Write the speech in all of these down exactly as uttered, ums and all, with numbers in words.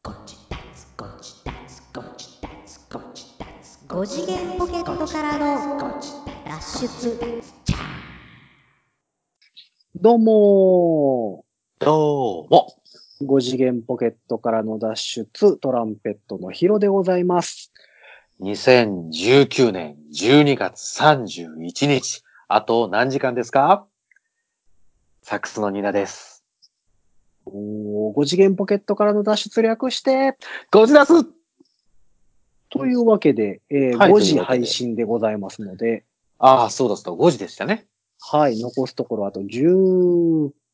ゴチダツゴチダツゴチダツゴチダツご次元ポケットからの脱出。 どうもどうも。 ー。ご次元ポケットからの脱出、トランペットのヒロでございます。 にせんじゅうきゅうねんじゅうにがつさんじゅういちにち。あと何時間ですか？サックスのニナです。 おー、ご次元ポケットからの脱出略して、 ゴチダスというわけで、えーはいごじというわけで配信でございますので、 ああ、そうだそうだ、ごじでしたね。 はい、残すところあとじゅう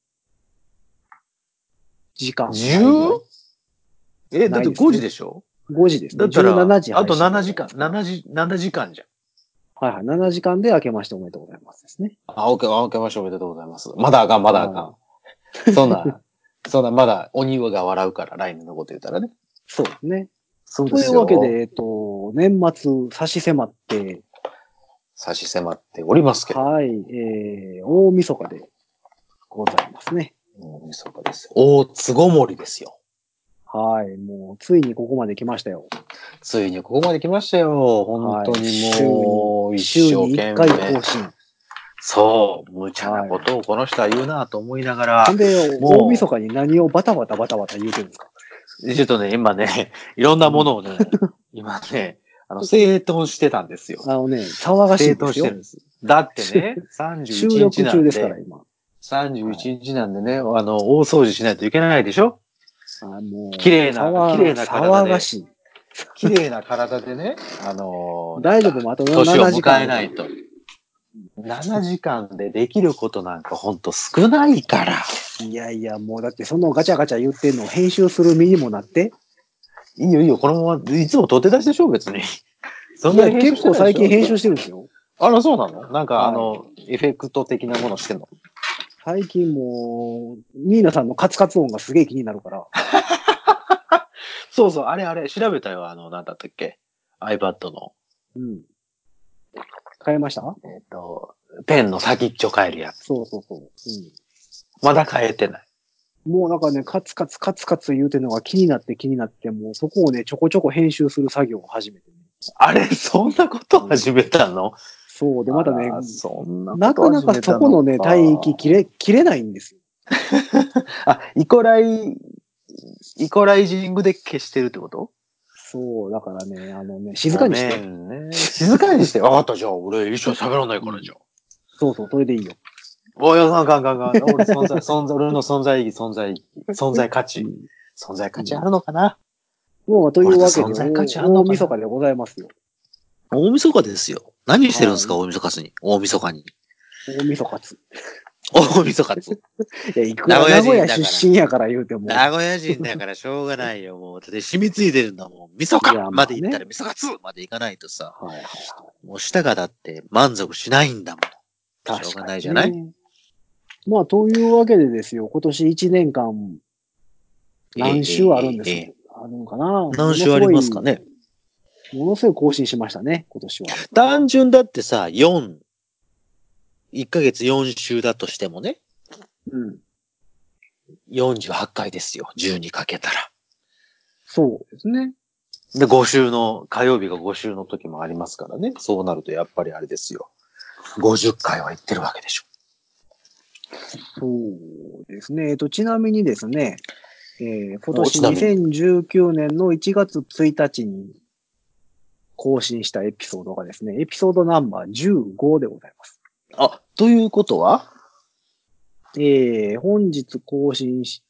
じかん。 じゅう? え、だってごじでしょ？ ごじですね。 だったら、 じゅうしちじあと配信ななじかん、ななじ、ななじかんじゃん。 はいはい、ななじかんで明けましておめでとうございますですね。 あ、オッケー、あ、明けましておめでとうございます。まだあかん、まだあかん。そんな、そんな、まだ鬼が笑うから、来年のこと言ったらね。 そうですね。 そうですよ。 というわけで、えっと、年末差し迫って、 差し迫っておりますけど。 はい、えー、大晦日でございますね。 大晦日ですよ。大つごもりですよ。 はい、もう、ついにここまで来ましたよ。 ついにここまで来ましたよ。本当にもう、 はい、 一週に生懸いっかい命。 更新。 そう、無茶なことをこの人は言うなと思いながら。 ほんで、 もう大晦日に何をバタバタバタバタ言うてるんですか？ ちょっとね、今ね、いろんなものをね、今ね、あの、整頓してたんですよ。 あのね、騒がしい整ですよ。 頓してるんです。だってね、31 収録日なん中ですから、 で、 今。 さんじゅういちにちなんでね、あの、大掃除しないといけないでしょ？ あもう、 綺麗な、 騒綺麗な体で。 騒がしい。 綺麗な体でね、あのー、 大丈夫もうあと年をななじかん迎えないと。ななじかんでできることなんかほんと少ないから。 いやいや、もうだってそのガチャガチャ言ってんのを編集する身にもなって。 いいよいいよ、このまま、いつも取って出しでしょ、別に。そんいや、 なに編集結構してないでしょ最近編集してるんですよ。 あら、そうなの？なんか、 はいあの、エフェクト的なものしてんの？ 最近もう、ニーナさんのカツカツ音がすげえ気になるから。 そうそう、あれあれ、調べたよ、あの、なんだったっけ ?iPad の。 うん。変えました？ えっと、ペンの先っちょ変えるやつ。 そうそうそう。うん。 まだ変えてない。 もうなんかね、カツカツカツカツ言うてるのが気になって気になって、もうそこをね、ちょこちょこ編集する作業を始めてね。 あれ、そんなこと始めたの？ そう。で、またね、 そんななかなかそこのね、帯域切れ、切れないんですよ。 あ、イコライ、イコライジングで消してるってこと？ そう。だからね、あのね、静かにして。 ね、静かにして。わかった、じゃあ、俺一緒に喋らないからじゃん。 そうそう、それでいいよ。 おい、あかんあかんあかん。俺存在、存在、俺の存在意義、存在意義、存在価値。 うん、 存在価値あるのかな？ もう、というわけで、 俺の存在価値あるの大かな？ 晦日でございますよ。 大晦日ですよ。何してるんですか、 はい大晦日に。大晦日に。 大晦日つ。 大晦日つ。 いや、いくら名古屋出身やから言うても。 名古屋人だからしょうがないよ、もう。だって染みついてるんだもん。味噌かまで行ったら味噌かつまで行かないとさ。 はいはいはい。 もう舌がだって満足しないんだもん。 確かに、ね。 しょうがないじゃない？ まあ、というわけでですよ、今年いちねんかん、何週あるんですか、えーえー、あるのかな？ 何週ありますかね？ ものすごい更新しましたね、今年は。 単純だってさ、よん、いっかげつよん週だとしてもね。 うん。 よんじゅうはちかいですよ、じゅうにかけたら。 そうですね。 で、ご週の、火曜日がご週の時もありますからね。そうなるとやっぱりあれですよ。ごじゅっかいは行ってるわけでしょ。 そうですね。えっと、ちなみにですね、えー、今年にせんじゅうきゅうねんのいちがつついたちに更新したエピソードがですね、エピソードナンバーじゅうごでございます。 あ、ということはえー、本日更新した、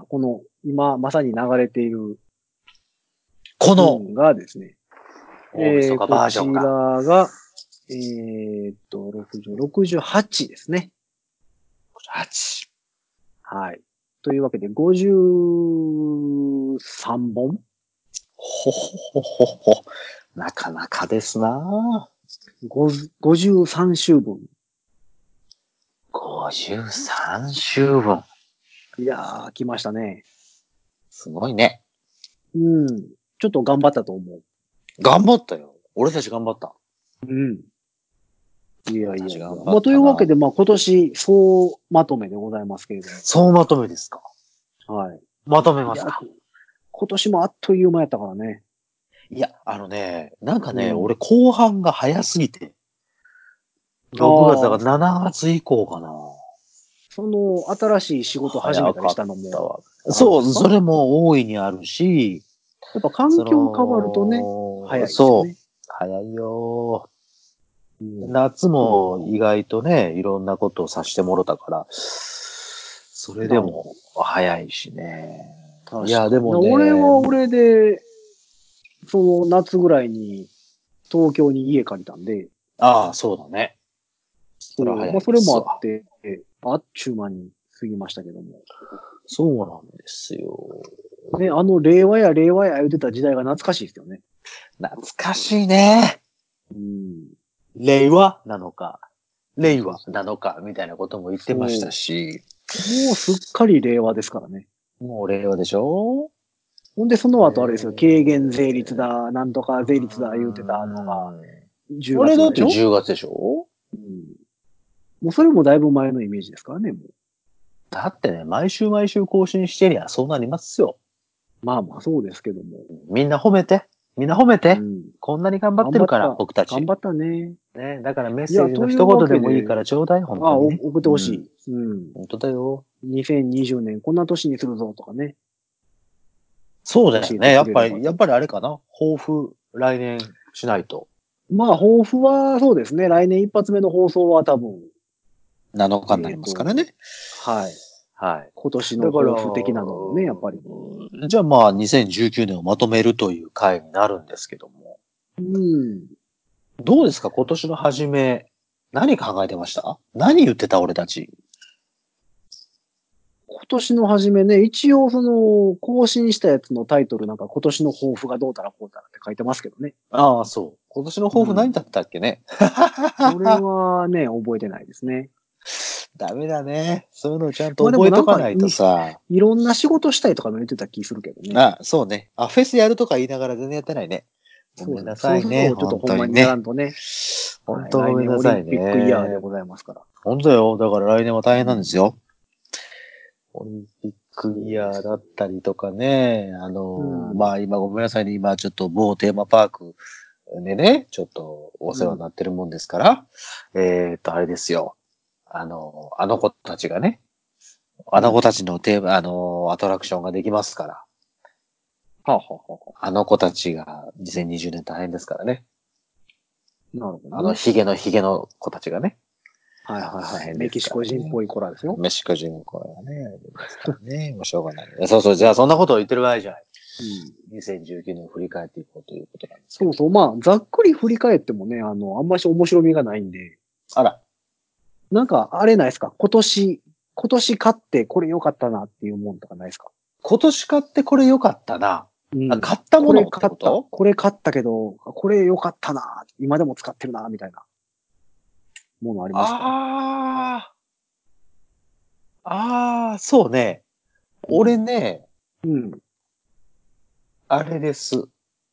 この、今まさに流れている、 この、 がですね、 大晦日バージョンが。 こちらが、えー、っと、ろくじゅう、ろくじゅうはちですね。 ろくじゅうはち。 はい。というわけで、ごじゅうさんぼんほほほほほ。なかなかですなぁ。ごじゅうさん週分。 ごじゅうさん週分。 いやー、来ましたね。 すごいね。 うん。ちょっと頑張ったと思う。 頑張ったよ。俺たち頑張った。 うん。いやいやいや。 ままあ、というわけで、まあ、今年、総まとめでございますけれども。 総まとめですか？ はい。 まとめますか？ 今年もあっという間やったからね。 いや、あのね、なんかね、 うん俺後半が早すぎて。ろくがつだからしちがつ以降かな。 その、新しい仕事始めたりしたの早かったもわ。そう、 あるんですかそれも大いにあるし、 やっぱ環境変わるとね、早いですよそうね。。 早いよ。 うん夏も意外とね、いろんなことをさしてもろたから、それでも早いしね。いや、でもね。 俺は俺で、その夏ぐらいに東京に家借りたんで、 ああ、そうだね。それはそう早いまあそれもあですわっ。て、あっちゅう間に過ぎましたけども。 そうなんですよ。 ね、あの令和や令和や言ってた時代が懐かしいですよね。 懐かしいね。 うん。 令和なのか、令和なのか、みたいなことも言ってましたし。 もうすっかり令和ですからね。 もう令和でしょ。 ほんで、その後あれですよ、軽減税率だ、なんとか税率だ言うてたのが、じゅうあれだってがつでしょじゅうがつでしょ。 うん。もうそれもだいぶ前のイメージですからね、もう。 だってね、毎週毎週更新してりゃそうなりますよ。 まあまあそうですけども。 みんな褒めて。みんな褒めて。 うん。 こんなに頑張ってるから、 頑張った僕たち。 頑張ったね。 ね、だからメッいや、 セージのという一言でわけで、 もいいからちょうだい、本あ、お当にね。 送ってほしい。うん。 うん。本当だよ。 にせんにじゅうねんこんな年にするぞとかね。 そうだよね。やっぱり、 教えてくれればやっぱりあれかな。抱負、来年しないと。 まあ、抱負はそうですね。来年一発目の放送は多分、 なのかになりますからね。 はい。 はい。 今年のだから、 抱負的なのもね、やっぱり。 じゃあまあ、にせんじゅうきゅうねんをまとめるという回になるんですけども。 うん。 どうですか今年の初め、何考えてました？何言ってた俺たち。 今年の初めね、一応その、更新したやつのタイトルなんか今年の抱負がどうたらこうたらって書いてますけどね。 ああ、そう。今年の抱負何だったっけね。 それはね、覚えてないですね。 ダメだね。そういうのをちゃんとまあで覚えもなんかとかないとさ。 いろんな仕事したいとかも言ってた気するけどね。 あ、そうね。あ、フェスやるとか言いながら全然やってないね。ごめんなさいね。 そうそうそう、ちょっと本当にほんまにやらね。 んとね。 本当ごめんな来年オさいリンピックイヤーでね。 ございますから。 本当よ。だから来年は大変なんですよ。オリンピックイヤーだったりとかね。あの、 うんまあ今ごめんなさいね。今ちょっと某テーマパークでね、ちょっとお世話になってるもんですから。えっと、あれですよ。あの、あの子たちがね。あの子たちのテーマ、あの、アトラクションができますから。 はあ、はあはあ、 あの子たちがにせんにじゅうねん大変ですからね。 なるほど、ね。 あのヒゲのヒゲの子たちがね。 はいはいはい。 大変メキシですからねコ人っぽい子らですよ。 メキシコ人の子がね、ありますからね。もうしょうがない。そうそう、じゃあそんなことを言ってる場合じゃない。 うん、 にせんじゅうきゅうねんを振り返っていこうということなんですけど。 そうそう。まあ、ざっくり振り返ってもね、あの、あんまし面白みがないんで。 あら。 なんか、あれないですか今年、今年買ってこれ良かったなっていうもんとかないですか？ 今年買ってこれ良かったな。 うんあ、買ったものってこれ買ったこと？ これ買ったけど、これ良かったな今でも使ってるなみたいなものありますか？ ああ。ああ、そうね。俺ね、 うん。 あれです。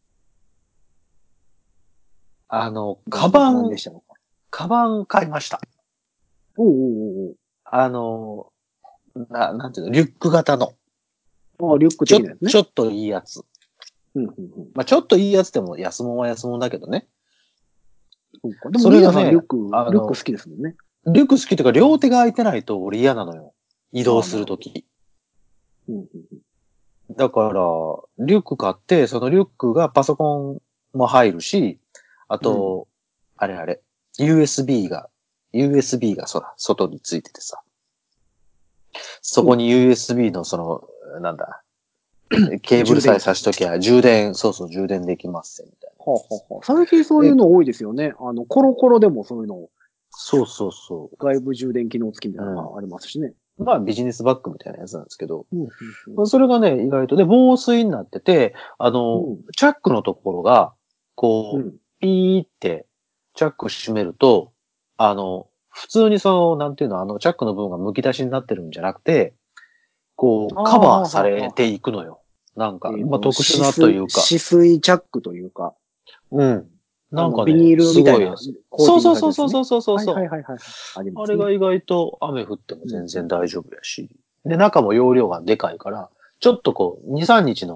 あの、カバン何で、したのか。 カバン買いました。 おうおうおうあの、な、なんていうの、リュック型の。 おう。あ、リュックちょ、 的なやつね。 ちょっといいやつ。 うんうんうん。 まあ、ちょっといいやつでも安物は安物だけどね。 そうか。でも、 それがねリーダーさんリュック、 あのリュック好きですもんね。 リュック好きというか両手が空いてないと俺嫌なのよ。移動するとき。 うんうんだから、リュック買って、そのリュックがパソコンも入るし、あと、あれあれ、ユーエスビー が、ユーエスビー がそら、外についててさ。そこに ユーエスビー のその、なんだ、ケーブルさえ挿しときゃ充電、そうそう充電できますみたいな。 はあはあはあ、最近そういうの多いですよね。あの、コロコロでもそういうの、 そうそうそ外部充電機能付きみたいなのがありますしね。 う。まあビジネスバッグみたいなやつなんですけど、 うんうんまあそれがね、意外とで、防水になってて、あの、 うんチャックのところが、こう、 うんピーって、チャック閉めると、あの、普通にその、なんていうの、あの、チャックの部分が剥き出しになってるんじゃなくて、こう、 あーカバーされていくのよ。なんか、 えーとまあ特殊なというか。 止水、止水チャックというか、 うん。なんかね、 あのビニールみたいなすコーテごい。 ィングされてるやつね。 そうそうそうそうそうそうそう。 はいはいはいはい。ありますね。 あれが意外と雨降っても全然大丈夫やし。で、中も容量がでかいから、ちょっとこう、に、さんにちの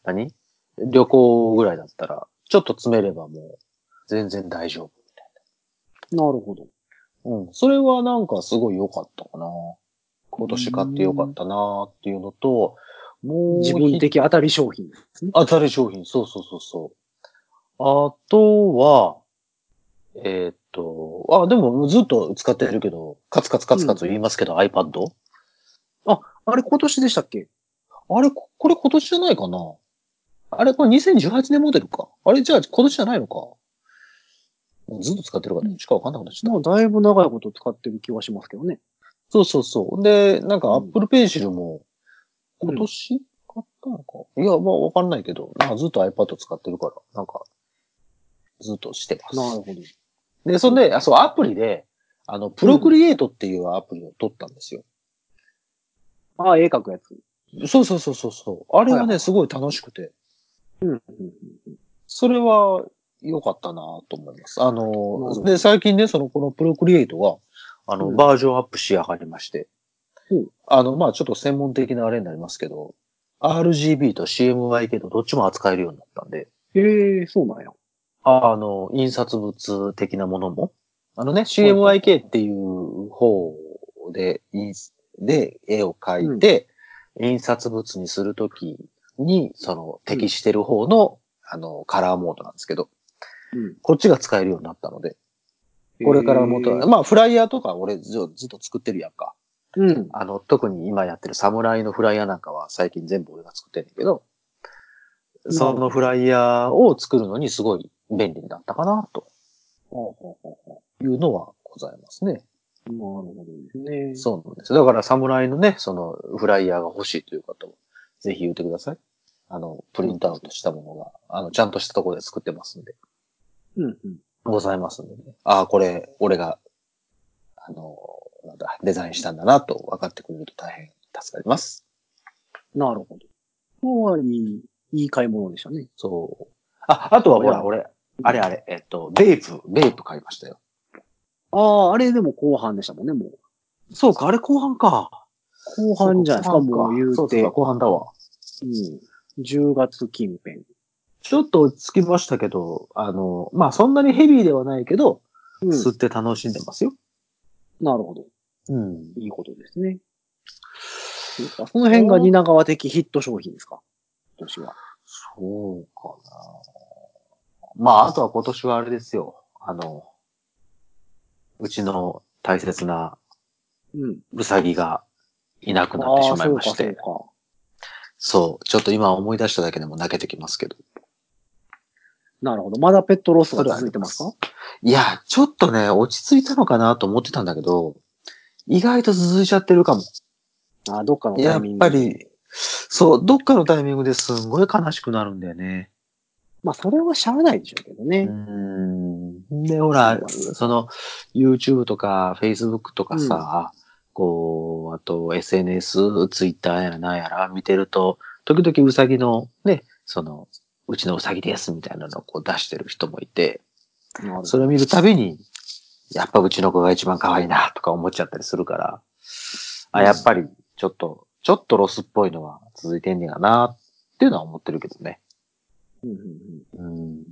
何旅行ぐらいだったら、ちょっと詰めればもう、全然大丈夫みたいなるほど。 な。うん。それはなんかすごい良かったかな。今年買って良かったなっていうのと、もう自分的当たり商品ですね。 当たり商品、そうそうそうそう。あとは、えーっと、あ、でもずっと使ってるけど、カツカツカツカツ言いますけど、iPad? あ、あれ今年でしたっけ？ あれ、ここれ今年じゃないかな。あれ、これにせんじゅうはちねんモデルか。あれ、じゃあ今年じゃないのか。ずっと使ってるから、しかわかんなくなっちゃった。 まあ、だいぶ長いこと使ってる気はしますけどね。 そうそうそう。で、なんかうん Apple Pencil も、今年買ったのか、いや、まあわかんないけど、なんかずっと iPad 使ってるから、なんか、ずっとしてます。 なるほど。 で、そんで、あ、そう、アプリで、あの、プロクリエイトっていうアプリを取ったんですよ。 ああ、絵描くやつ。 そうそうそうそうそう。あれはね、 はいはいすごい楽しくて、 うん。うんそれは良かったなと思います。あなるほの、 どで、最近ね、その、このプロクリエイトが、あの、 うんバージョンアップし上がりまして、 うんあの、まあちょっと専門的なあれになりますけど、アールジービー と シーエムワイケー とどっちも扱えるようになったんで、 へえ、そうなんや。 あの、印刷物的なものも、あのね、 はいシーエムワイケー っていう方で、印で絵を描いて、印刷物にするときに、その、適してる方の、あの、カラーモードなんですけど、 うん。 こっちが使えるようになったので、これからもと、 へえまあ、フライヤーとか俺ずずっと作ってるやんか。 うん。 あの、特に今やってるサムライのフライヤーなんかは最近全部俺が作ってるんだけど、そのフライヤーを作るのにすごい便利になったかな、とほうほうほうほいうのはございますね。 うなるほどですね。 そうなんです。だからサムライのね、そのフライヤーが欲しいという方は、ぜひ言ってください。あの、プリントアウトしたものが、あの、ちゃんとしたところで作ってますんで、 うんうん。 ございますんでね。ああ、これ、俺が、あの、なんだ、デザインしたんだなと分かってくれると大変助かります。 なるほど。これはいい、いい買い物でしたね。 そう。あ、あとはほら、 いや俺、あれあれ、えっと、ベープ、ベープ買いましたよ。 ああ、あれでも後半でしたもんね、もう。 そうか、あれ後半か。 後半じゃないですか、 そうもう言うて。 そうそう、後半だわ。 うん。じゅうがつ近辺。 ちょっと落ち着きましたけど、あの、まあ、そんなにヘビーではないけど、 うん。 吸って楽しんでますよ。 なるほど。 うん。 いいことですね。そうか。その辺が蜷川的ヒット商品ですか？今年は。 そうかな。まあ、あとは今年はあれですよ。あの、うちの大切なうん。 ウサギがいなくなってああ、 しまいそうか、 まして。 そうか。 そう。ちょっと今思い出しただけでも泣けてきますけど。 なるほど。まだペットロスがそれはあり続いてますか？ いや、ちょっとね、落ち着いたのかなと思ってたんだけど、意外と続いちゃってるかも。 ああ、どっかのタやっイミングで。 ぱり、そう、どっかのタイミングですんごい悲しくなるんだよね。 まあ、それはしゃあないでしょうけどうね。 ーん。で、ほら、 そうだねその、YouTube とか Facebook とかうんさ、こう、あと エスエヌエス、Twitter やらなんやら見てると、時々ウサギのね、その、うちのウサギですみたいなのをこう出してる人もいて、 なるほど。 それを見るたびに、やっぱうちの子が一番可愛いなとか思っちゃったりするから、あ、やっぱりちょっと、ちょっとロスっぽいのは続いてんねやなっていうのは思ってるけどね。 うんうんうんうん。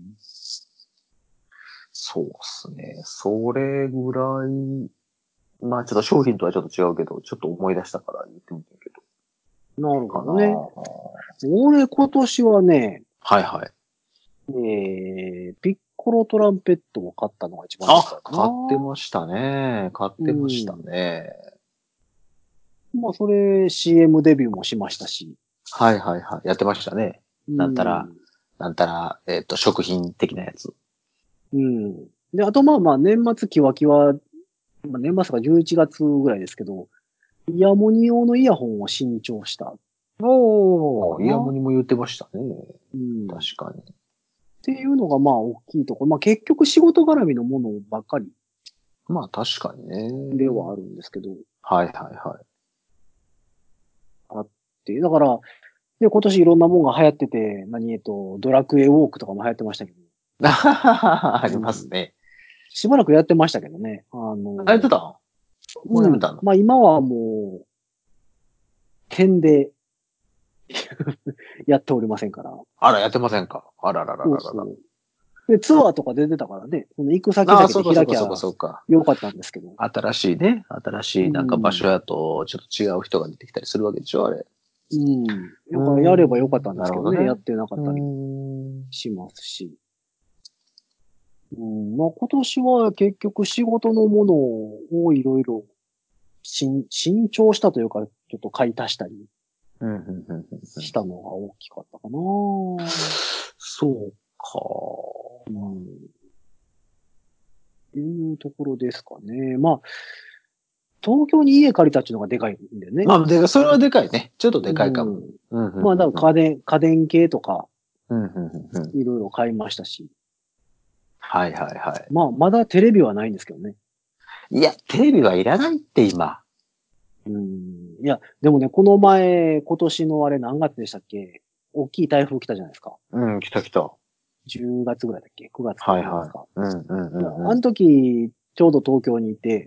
そうっすね。それぐらい、まあちょっと商品とはちょっと違うけど、ちょっと思い出したから言ってみたけど。 なるかなほどね。俺今年はね、 はいはい。 えー、ピッコロトランペットを買ったのが一番であ、 かいかな。 買ってましたね。買ってましたね。 まあ、それ シーエム デビューもしましたし。 はいはいはい。やってましたね。なんたらうん、 なんたら、えっと、食品的なやつ。 うん。で、あとまあまあ、年末キワキワ、まあ、年末がじゅういちがつぐらいですけど、イヤモニ用のイヤホンを新調した。 おー、イヤモに。 ニも言ってましたね。 うん。っ確かに。 ていうのがまあ、大きいところ。まあ、結局仕事絡みのものばっかりまあ確かにね。 ではあるんですけど、 はいはいはい。 あって。だから、で、今年いろんなもんが流行ってて、何、えっと、ドラクエウォークとかも流行ってましたけど、 ありますね。 しばらくやってましたけどね。あの、 あ、やってたもううん。 やめたのまあ今はもう、点でやっておりませんから。 あら、やってませんか。あらららららら。 そうそうで、ツアーとか出てたからね、その行く先ああ、 々 そうかそうかそうかで開きゃそうか。 よかったんですけど。 新しいね。新しいなんか場所やと、ちょっと違う人が出てきたりするわけでしょ、あれ。 うん。だからやればよかったんですけどね、 なるほどねやってなかったりしますし。うん、まあ今年は結局仕事のものをいろいろ新、新調したというか、ちょっと買い足したりうんうんうんうんうんしたのが大きかったかな。 そうか。 うん。いうところですかね。まあ、東京に家借りたっていうのがでかいんでね。 まあ、で、それはでかいね。ちょっとでかいかも。 うんうんうんうんうんまあ、だから家電、家電系とか、 うんうんうんうんいろいろ買いましたし。 はいはいはまあ、まだテレビはないんですけどね。 い。いや、テレビはいらないって今。 うん。いや、でもね、この前、今年のあれ何月でしたっけ？大きい台風来たじゃないですか。 うん、来た来た。 じゅうがつぐらいだっけ？ く 月かはいくがつか。 はい。うんうんうんうん。 あの時、ちょうど東京にいて、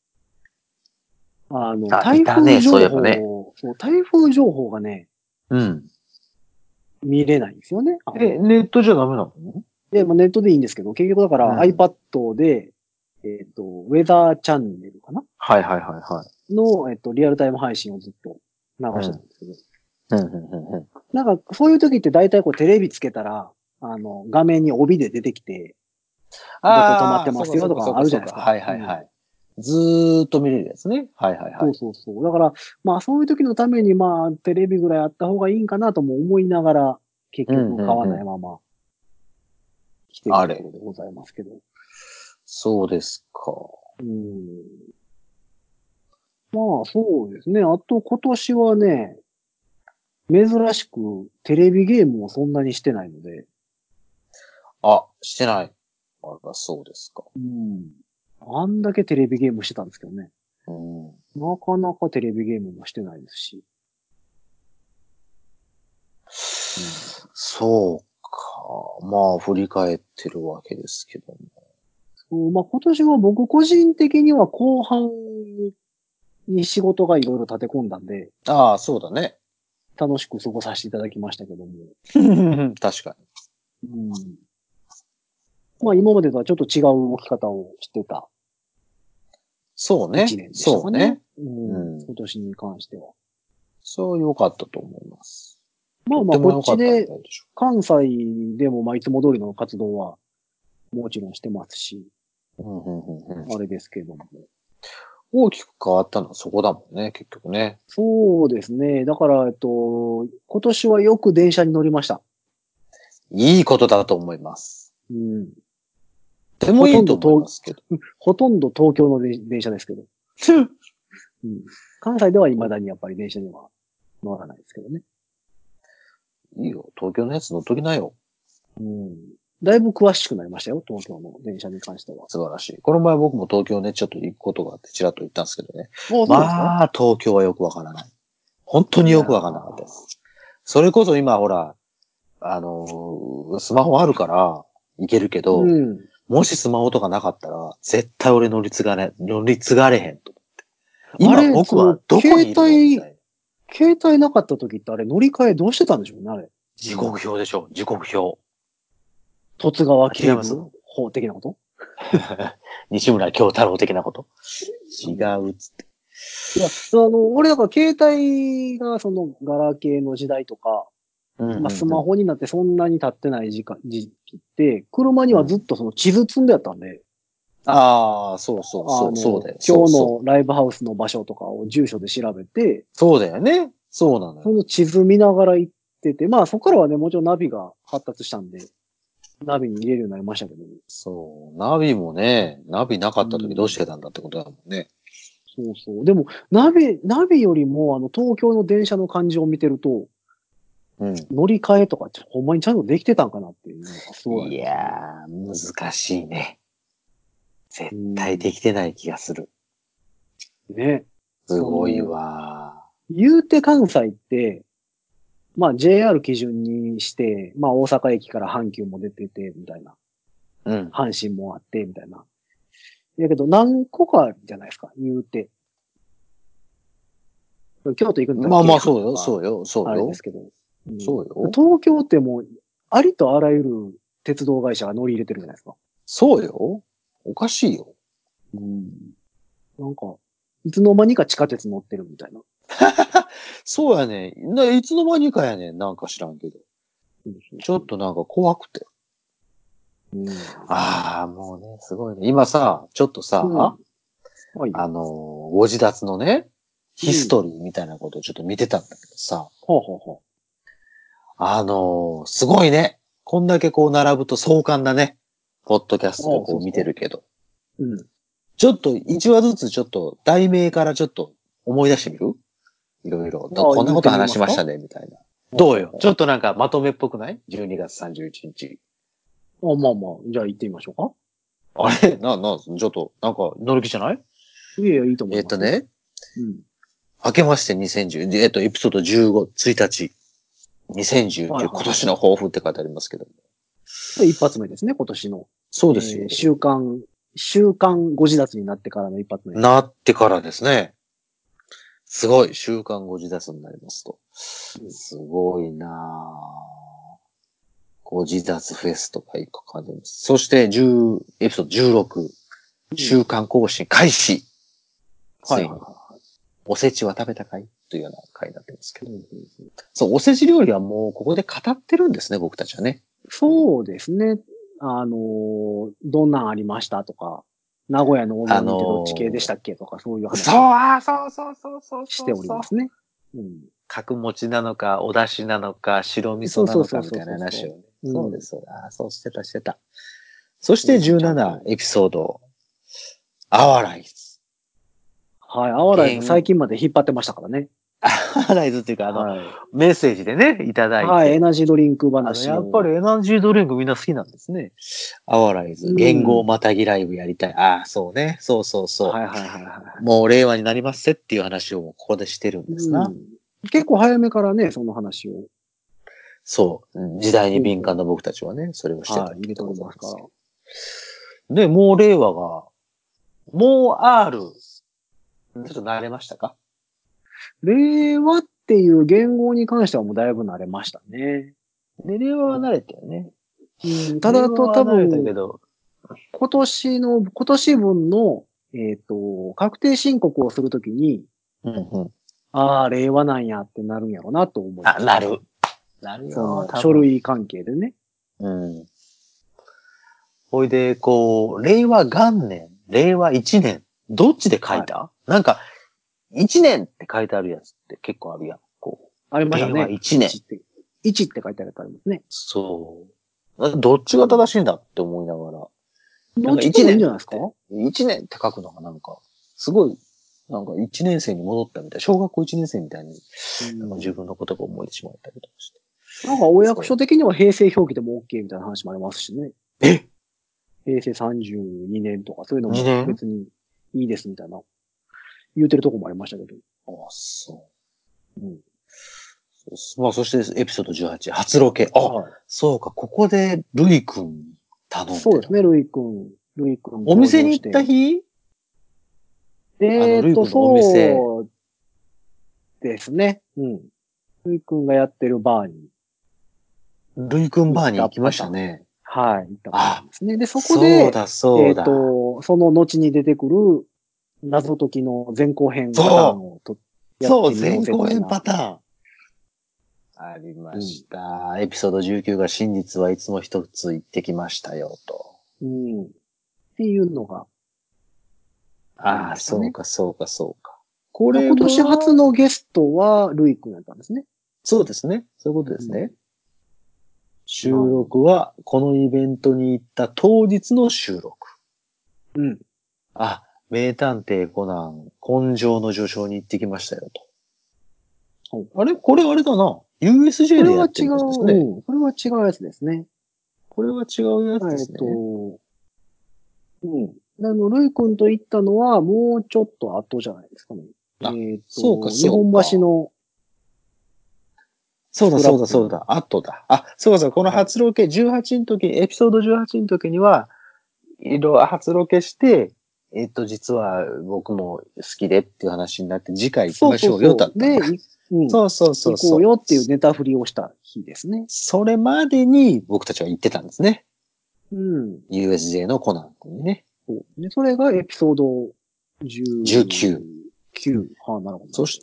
あの、 あ、い台たね、そうい風情えばね。 報、そう、台風情報がね、 うん。 見れないんですよね。あのえ、ネットじゃダメなので、まあ、ネットでいいんですけど、結局だからうん iPad で、えっと、ウェザーチャンネルかなはいはいはいはい。 の、えっと、リアルタイム配信をずっと流してたんですけど、 うんうんうんうん。 なんか、そういう時って大体こうテレビつけたら、あの、画面に帯で出てきて、どこ止まっああ、 てますよとそうかそうかそうかあるじゃないですか。 かそうか。はいはいうんはい。ずーっと見れるやつね。はいはいはそうい。 そうそう。だから、まあそういう時のためにまあテレビぐらいあった方がいいんかなとも思いながら、結うん局買わうんうん。 ないまま来てるあれ。 ところでございますけど。 そうですか。 うんまあそうですね。あと今年はね、珍しくテレビゲームをそんなにしてないので、 あ、してない。あら、そうですか。 うん。あんだけテレビゲームしてたんですけどね。 うん。 なかなかテレビゲームもしてないですし。 そうか。まあ、振り返ってるわけですけども。 そうまあ今年は僕個人的には後半に仕事がいろいろ立て込んだんで、 ああ、そうだね。 楽しく過ごさせていただきましたけども。 確かに。 うん。まあ今までとはちょっと違う動き方をしてたそうね。 一年でしたかね。 そうね。 うんうん。 今年に関しては。 そう良かったと思います。 まあまあ、 とってもこっ良かったんじゃなちでいでしょ関西でもまあいつも通りの活動はもちろんしてますし、 うか。うんうんうんうん。 あれですけども。 大きく変わったのはそこだもんね、結局ね。 そうですね。だから、えっと、今年はよく電車に乗りました。 いいことだと思います。 うん。 でもいいと思いますけど。 ほとんど東京ので電車ですけど。うん。関西では未だにやっぱり電車には乗らないですけどね。 いいよ。東京のやつ乗っときなよ。 うん。だいぶ詳しくなりましたよ。東京の電車に関しては。 素晴らしい。この前僕も東京ね、ちょっと行くことがあって、ちらっと言ったんですけどね。 ああ、そうなんですかまあ、東京はよくわからない。本当によくわからなかったです。それこそ今ほら、あのースマホあるから行けるけど、 うん。 もしスマホとかなかったら、絶対俺乗り継がれ、乗り継がれへんと思って。 あ今れ僕はどこにいるのその携帯みたいな。 携帯なかった時ってあれ乗り換えどうしてたんでしょうね、あれ。 時刻表でしょ時刻表。 十津川警違います部法的なこと西村京太郎的なこと違うっつって。 いや、あの、俺だから携帯がそのガラケーの時代とか、 うんうんうんまあスマホになってそんなに経ってない時間、時期って、車にはずっとその地図積んであったんで、 ああ、そうそうそう、 あの、 そうだよ。 今日そうそう。 のライブハウスの場所とかを住所で調べて、 そうだよね。そうなのよ。 その地図見ながら行ってて、まあそこからはね、もちろんナビが発達したんで、ナビに入れるようになりましたけど、ね、 そう。ナビもね、ナビなかったうん時どうしてたんだってことだもんね。 そうそう。でも、ナビ、ナビよりも、あの、東京の電車の感じを見てると、 うん。 乗り換えとかってほんまにちゃんとできてたんかなっていうのがすごいあいりますやー、難しいね。絶ね。 対できてない気がする。 うんね。 すごいわ言うて関西って、まあ ジェイアール 基準にして、まあ大阪駅から阪急も出てて、みたいな。 ー。うん。 阪神もあって、みたいな。だけど何個かじゃないですか、言うて。 京都行くんだったらまあまあ、そうよ、 京都そうよ、そうよあれで。すけど。うんそうよ。 東京ってもう、ありとあらゆる鉄道会社が乗り入れてるじゃないですか。 そうよ。おかしいよ。 うん。なんか、いつの間にか地下鉄乗ってるみたいな。 そうやね。ないつの間にかやねん、なんか知らんけど。 うんちょっとなんか怖くて。 うん。 ああ、もうね、すごいね。今さ、ちょっとさ、 うんはい。 あのー、ご自立のね、ヒストリーみたいなことをちょっと見てたんだけどさ、 ほうほうほあのー、すごいね。こんだけこう並ぶと壮観だね。ポッドキャストでこう見てるけど。 う。うん。 ちょっと一話ずつちょっと題名からちょっと思い出してみるいろいろ。 あこんなこと言ってみますか話しましたね、みたいな。どうよ。ちょっとなんかまとめっぽくない ?じゅうにがつさんじゅういちにち。 あ、まあまあ、じゃあ行ってみましょうか。 あれな、な、ちょっと、なんか乗る気じゃないいやいや、いいと思います。 えっと。ね、 うん。 明けましてにせんじゅう、えっと、エピソードじゅうご、ついたち。にせんじゅうきゅう、 はいはいはい今年の抱負って書いてありますけど。 一発目ですね、今年の。 そうですよ。 えー週間、週間ご自立になってからの一発目。 なってからですね。すごい。週刊ご自立になりますと。 うんすごいなぁ。ご自立フェスとかいく感じです。そしてじゅう、エピソードじゅうろく。週刊更新開始。ついにはいはいはおせちは食べたかいというような回になってますけど。 い。うんうんそう、おせち料理はもうここで語ってるんですね、僕たちはね。 そうですね。あのーどんなんありましたとか、名古屋のお雑煮ってどっち系でしたっけとか、そういうそう、 話をあーそうそうそうそうしておりますね。うん。 角餅なのか、お出汁なのか、白味噌なそうそうそうのかみたいなそうそう話をね。 うんそうです、そうだ。あーそうしてた、してた。そしてそういうのちゃんとじゅうななエピソード。アワライズ。 はい。アワライズ最近まで引っ張ってましたからね。 アワライズっていうか、あの、 はい。 メッセージでね、いただいて。 はい。エナジードリンクあの、 話を。 やっぱりエナジードリンクみんな好きなんですね。アワライズ。 うん言語またぎライブやりたい。ああ、そうね。そうそうそう。 はいはいはいはい。 もう令和になりますせっていう話をここでしてるんですな。 うん。結構早めからね、その話を。 そう。時代に敏感な僕たちはね、それをしてたはい。入れておりますから。 で、もう令和が、もう R、ちょっと慣れましたか？ 令和っていう言語に関してはもうだいぶ慣れましたね。 で、令和は慣れたよね。 うん、ただと多令和は慣れたけ分、 ど、 今年の、今年分の、えっ、と、確定申告をするときに、 うんうん。 ああ、令和なんやってなるんやろうなと思います。 あ、なる。なるよ。 その、 多分書類関係でね。 うん。ほいで、こう、令和元年、令和一年、どっちで書いた、なんか、一年って書いてあるやつって結構あるやん。こう、 ありましたね。 令和一年。 いちって。いちって書いてあるやつありますね。 そう。どっちが正しいんだって思いながら。 どっちでもいいんじゃないですか？ 一年って書くのがなんか、すごい、なんか一年生に戻ったみたい。小学校一年生みたいに、なんか自分のことが思い出しまったりとかして。 なんかお役所的には平成表記でも OK みたいな話もありますしね。 え平成さんじゅうにねんとかそういうのもにねん別にいいですみたいな言うてるとこもありましたけど。 あ、そう。 うん。 まあ、そしてエピソードじゅうはち、初ロケ。あ、 はい、 そうか、ここでルイ君に頼んでる。 そうですね、ルイ君。ルイ君。 お店に行った日えーっと、 ルイ君のお店。 そうですね。うん。ルイ君がやってるバーに。 ルイ君バーに行きましたね。 はい、行ったパターンですね。で、そこそうで、 だ、そうだ。 えーっと、その後に出てくる謎解きの前後編パターンをとやそう、 ってみよう前後編ぜ的な。 パターン。ありました。うん、エピソードじゅうきゅうが真実はいつも一つ言ってきましたよ、と。 うん。っていうのがあ、 ああ、そうか、そうか、そうか。 これ今年初のゲストはルイ君やったんですね。 そうですね。そういうことですね。うん、収録は、このイベントに行った当日の収録。 うん。 あ、名探偵コナン、根性の序章に行ってきましたよ、と。あれこれあれだな。ユーエスジェー でやってるんですね。 うん。これは違うやつですね。 これは違うやつですね。 えっと、うん。あの、ルイ君と行ったのは、もうちょっと後じゃないですかね。えっと、 そうか、そうか。 日本橋の、 そうだ、そうだ、そうだ。後だ。あ、そうか、そうこの初ロケ、じゅうはちの時、エピソードじゅうはちの時には、いろいろ初ロケして、 えっと、実は僕も好きでっていう話になって、次回行きましょうよ、だったんだ。 で、いうん、 そうそうそうそう。 行こうよっていうネタ振りをした日ですね。 それまでに僕たちは行ってたんですね。 うん。 ユーエスジェー のコナン君にね。 そうで、それがエピソードじゅうじゅうきゅう。 きゅう。はあ、なるほど。 そして、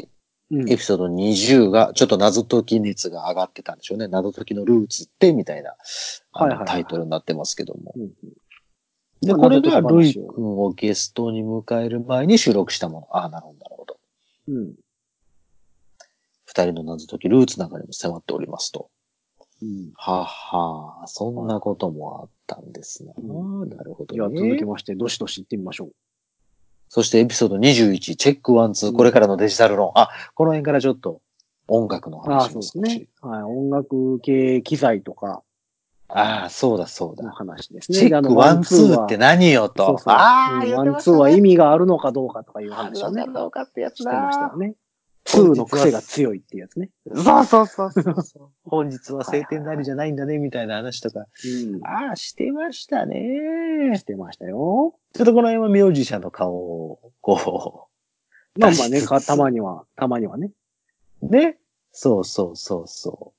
うん、 エピソードにじゅうが、ちょっと謎解き熱が上がってたんでしょうね。謎解きのルーツって、みたいな、あの、 はいはいはい、 タイトルになってますけども。 うんうん、 で、これがルイ君をゲストに迎える前に収録したもの。ああ、なるほど、なるほど。 うん。 二人の謎解きルーツなんかにも迫っておりますと。 うん、 ははあ、そんなこともあったんですな。 うん、 なるほどじゃあね。 続きまして、どしどし行ってみましょう。 そしてエピソードにじゅういち、チェックワンツー、これからのデジタル論。あ、この辺からちょっと音楽のああ、 話そうですも少し。 ね。はい。音楽系機材とかああ、そうだそうのだ。 話ですね。 チェックワンツーって何よと。 そうそう。 ああ、 うん、 言っワンツーてましたね。 は意味があるのかどうかとかいうある話をね、 のかどうかってやつしてましたよだ。 ね。ツーの癖が強いっていうやつね。 そうそうそうそうそう。本日は晴天なりはいはいはいじゃないんだね、みたいな話とか。 うん。 ああ、してましたね。 してましたよ。 ちょっとこの辺はミュージシャンの顔を、こう、出まあまあね、か、 しつつ。 たまには、たまにはね。 ね。そうそうそうそう。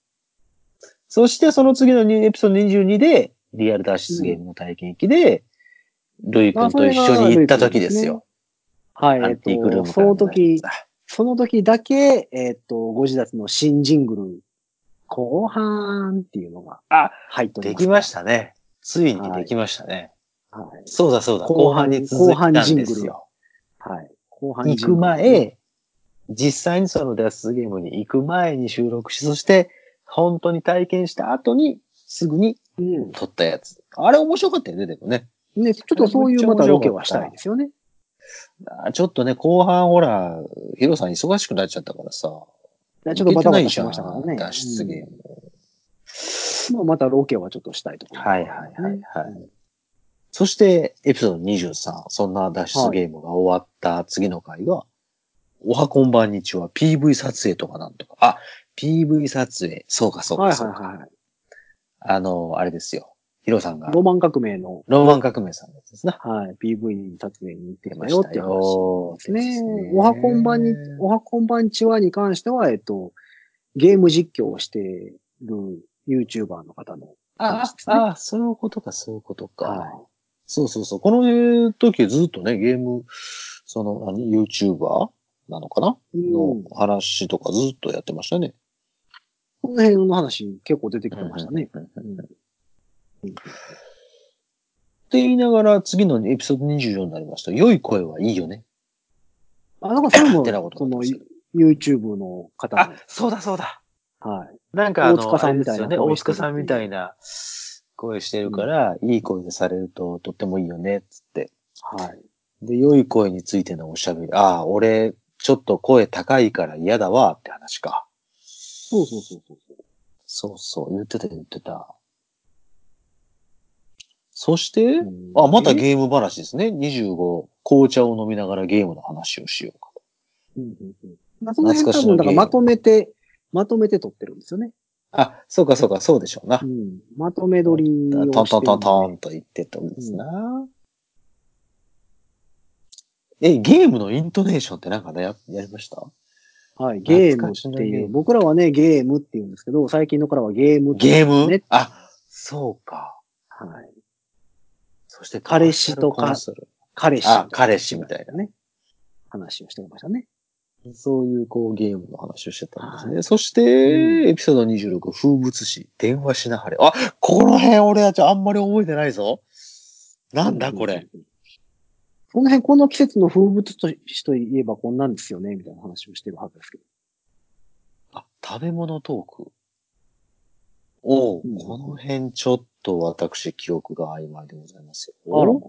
そしてその次のエピソードにじゅうにで、リアル脱出ゲームの体験記で、ルイまあ、 君と一それが緒に行ったルイ君時ですよ。 はい、えっアンティークルーと、そムからの脱の時、 出。 その時だけ、えっと、ご自立の新ジングル、後半っていうのがあ、 入っておりますから。 できましたね。ついにできましたね。 はい。 そうだそうだ、 後半後半に続後半いたんジングル。 ですよ。 はい。後半行くジングル、ね。 前、実際にその脱出ゲームに行く前に収録し、そして本当に体験した後にすぐにうん。 撮ったやつ。あれ面白かったよね、でもね。 ね、ちょっとそういうまたロケはしたいですよね。 あちょっとね、後半ほら、ヒロさん忙しくなっちゃったからさ。 ちょっとバタバタしてましたからね。 脱出ゲーム。 うん、まあまたロケはちょっとしたいところ、ね。 はいはいはいはい。うん、そして、エピソードにじゅうさん、そんな脱出ゲームが終わった次の回が、はい、おはこんばんにちは ピーブイ 撮影とかなんとか。あ、ピーブイ 撮影。そうかそうかそうか。はいはいはい。あの、あれですよ。ヒロさんが。 ロマン革命の。 ロマン革命さんのやつですね。 はい。ピーブイ 撮影に行ってましたよって話ですね。 ねおはこんばんに、おはこんばんちはに関しては、えっと、ゲーム実況をしている YouTuber の方の話ですね。 ああ、そういうことか、そういうことか。 はい。 そうそうそう。この時ずっとね、ゲーム、その、何、YouTuber なのかな、うん、の話とかずっとやってましたね。 この辺の話結構出てきてましたね。 って言いながら次のエピソードにじゅうよんになりました。良い声はいいよね。 あ、なんかそれも、その YouTube の方の。 あ、そうだそうだ。 はい。 なんかあの、 大塚さんみたいなね、大塚さんみたいな声してるから、うん、いい声でされるととってもいいよね、つって。 はい。 で、良い声についてのおしゃべり。ああ、俺、ちょっと声高いから嫌だわ、って話か。 そうそうそうそう。 そうそう、言ってた言ってた。そして、うん、あ、またゲーム話ですね。にじゅうご、紅茶を飲みながらゲームの話をしようかと。 うんうんうん。まあ、その辺多分、だからまとめて、まとめて撮ってるんですよね。 あ、そうかそうか、そうでしょうな。 うん。まとめ撮りをトントントンしてるんで。 トンと言ってたんですな。うん、え、ゲームのイントネーションってなんかね、や、やりました？ はい。ゲームっていう、僕らはね、ゲームって言うんですけど、最近のからはゲームって言うんですね。ゲーム？あ、そうか。 はい。 そして、 彼氏とか、彼氏。 あ、彼氏みたいなね。 話をしてましたね。 そういう、こう、ゲームの話をしてたんですね。はい、そして、うん、エピソードにじゅうろく、風物詩、電話しなはれ。あ、この辺俺はちょあんまり覚えてないぞ。なんだこれ。 この辺、この季節の風物詩といえばこんなんですよね、みたいな話をしてるはずですけど。 あ、食べ物トーク。おう、うん、この辺ちょっと私記憶が曖昧でございますよ。 あら。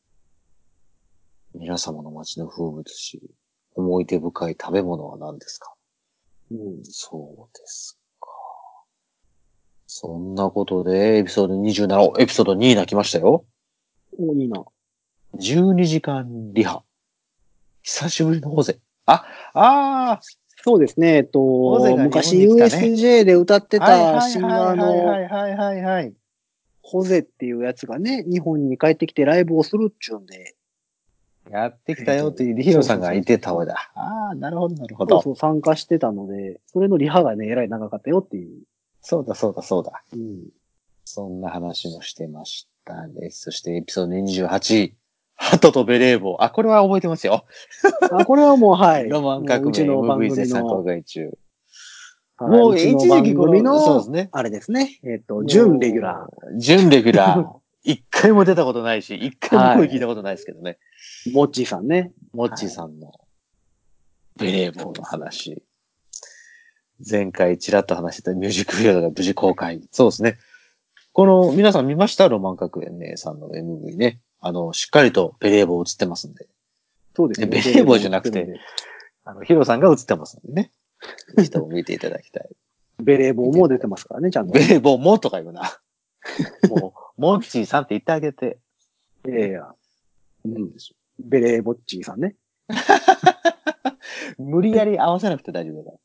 皆様の街の風物詩、思い出深い食べ物は何ですか？ うん、 そうですか。そんなことで、エピソードにじゅうなな、エピソードにになきましたよ。 お、いいな。 じゅうにじかんリハ。久しぶりのホゼ。あ、ああそうですね。えっと、ね、昔 ユーエスジェー で歌ってたシンガーの、 はいはいはいはい。 ホゼっていうやつがね、日本に帰ってきてライブをするっちゅうんで。 やってきたよっていうヒロさんがいてたわけだ。ああ、なるほど、なるほど。 そうそう、参加してたので、それのリハがね、えらい長かったよっていう。 そうだ、そうだ、そうだ。 うん。 そんな話もしてましたね。そしてエピソードにじゅうはち、ハトとベレー帽。あ、これは覚えてますよ。 あ、これはもう、はい。 ロマン革命うちのエムブイ番組絶賛公の、 開中。 はい、 もううちの一時期この、 番組の、 そうですね。 あれですね。えっと、準レギュラー。準レギュラー。一回も出たことないし、一回も声聞いたことないですけどね。 ー。モッチーさんね。 モッチーさんのベレー帽の話。前回ちらっと話してたミュージックビデオが無事公開。そうですね。この、皆さん見ましたロマン革命さんの エムブイ ね。あの、しっかりとベレー帽映ってますんで。 そうですね。 ベレー帽じゃなくて、あの、ヒロさんが映ってますんでね。人を見ていただきたい。 ベレー帽も出てますからね、ちゃんと。 ベレー帽もとか言うな。もう、モッチーさんって言ってあげて。 いやいや。うん。ベレーボッチーさんね。 無理やり合わせなくて大丈夫だから。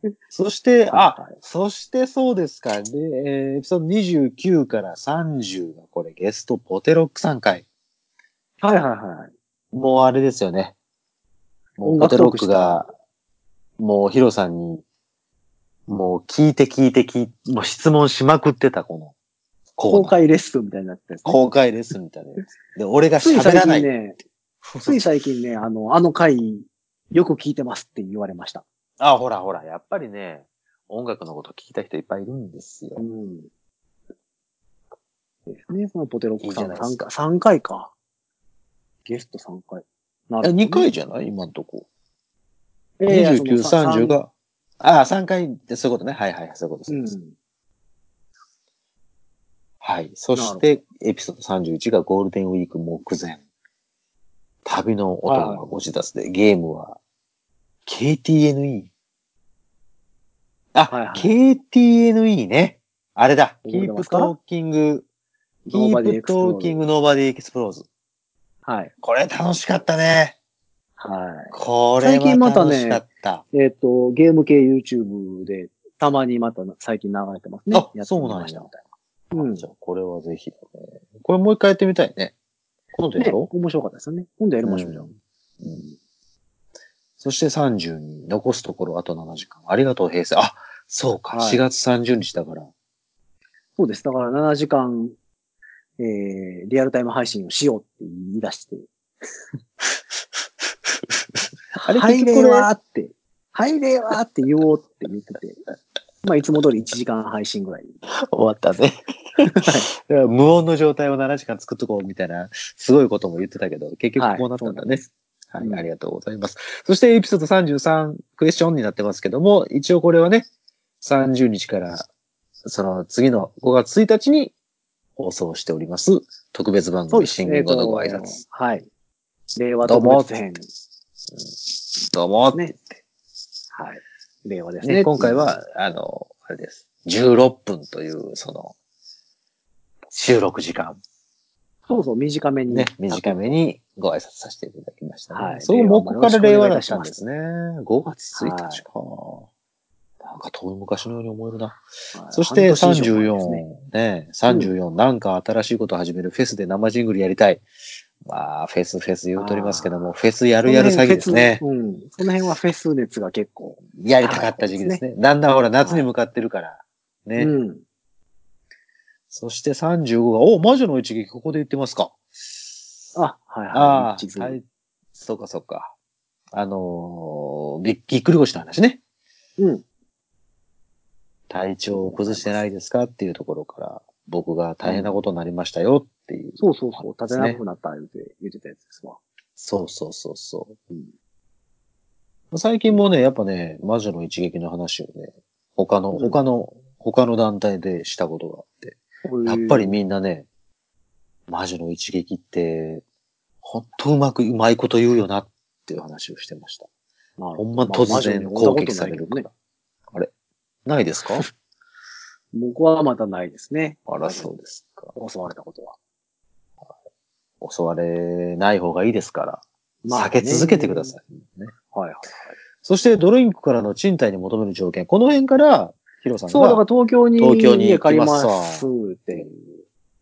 そして、あ、はい、そしてそうですか。で、えー、エピソードにじゅうきゅうからさんじゅうがこれゲストポテロックさん回。 はいはいはい。 もうあれですよね。もうポテロックが、もうヒロさんに、もう聞いて聞いて聞いて、もう質問しまくってたこの公開レッスンみたいになってたやつ、 ね。公開レッスンみたいなやつ。で、俺が喋らない。 ね、つい最近ね、あの、あの回、よく聞いてますって言われました。 あ、ほらほら、やっぱりね、音楽のこと聞いた人いっぱいいるんですよ。うん。 ですね、そのポテロックさんがさんかい、さんかいか。ゲストさんかい。 なるほど、ね。にかいじゃない今んとこ。 えー、 にじゅうきゅう、さんじゅうが。ああ、さんかいってそういうことね。はいはい、そういうことです。うん、はい。そして、エピソードさんじゅういちがゴールデンウィーク目前。旅の音が押し出すで、はいはい、ゲームは ケーティーエヌイー。あ、はいはい、ケーティーエヌイー ね。あれだ。Keep Talking, Keep Talking Nobody Explodes。 はい。 これ楽しかったね。 はい。 これは楽しかった。 えっと、ゲーム系 YouTube でたまにまた最近流れてますね。 あ、そうなんや。うん。じゃあこれはぜひだね。これもう一回やってみたいね。今度やろう、 ね、面白かったですよね。今度やりましょう、じゃあ。うん。 そしてさんじゅうに、残すところあとななじかん。ありがとう平成。あ、そうか。はい、しがつさんじゅうにちだから。 そうです。だからななじかん、えー、リアルタイム配信をしようって言い出して。あれ入れわーって、入れわーって言おうって言ってて。まあ、いつも通りいちじかん配信ぐらい。 終わったね。はい、無音の状態をななじかん作っとこうみたいな、すごいことも言ってたけど、結局こうなったんだね。はい、はい、ありがとうございます。そしてエピソードさんじゅうさんクエスチョンになってますけども、一応これはね、さんじゅうにちから、その次のごがつついたちに放送しております。特別番組、新言語のご挨拶。 えー、はい。令和特別編。 どうも。ね。 はい。令和ですね。 ね今回は、あの、あれです。じゅうろっぷんという、その、収録時間。 そうそう、短めに。 ね、短めにご挨拶させていただきましたね。 はい。 そう、もうここから令和だったんですね。ごがつついたちか。なんか遠い昔のように思えるな。はい、そしてさんじゅうよん、ね、ね、さんじゅうよん、うん、なんか新しいことを始めるフェスで生ジングルやりたい。まあ、フェスフェス言うとりますけども、フェスやるやる詐欺ですね。 うん。その辺はフェス熱が結構、 やりたかった時期ですね。だんだんほら夏に向かってるから。ね。うん。そしてさんじゅうごが、お、魔女の一撃ここで言ってますか。 あ、はいはい。 ああ、そうかそうか。あのー、びっ、ぎっくり腰の話ね。 うん。 体調を崩してないですかっていうところから、僕が大変なことになりましたよっていう、ねうん。そうそうそう。立てなくなった言うて、言ってたやつですわ。 そうそうそうそう。うん、最近もね、やっぱね、魔女の一撃の話をね、他の、他の、うん、他の団体でしたことがあって、やっぱりみんなね、魔女の一撃って、ほんとうまく、うまいこと言うよなっていう話をしてました。ほんま突然攻撃されるから。あれないですか僕はまだないですね。 あら、そうですか。 襲われたことは。 襲われない方がいいですから。まあ、避け続けてください、ね。 はいはいはい。 そしてドリンクからの賃貸に求める条件。この辺から、ヒロさんが。 そう、だから東京に東京に家借りますっていう。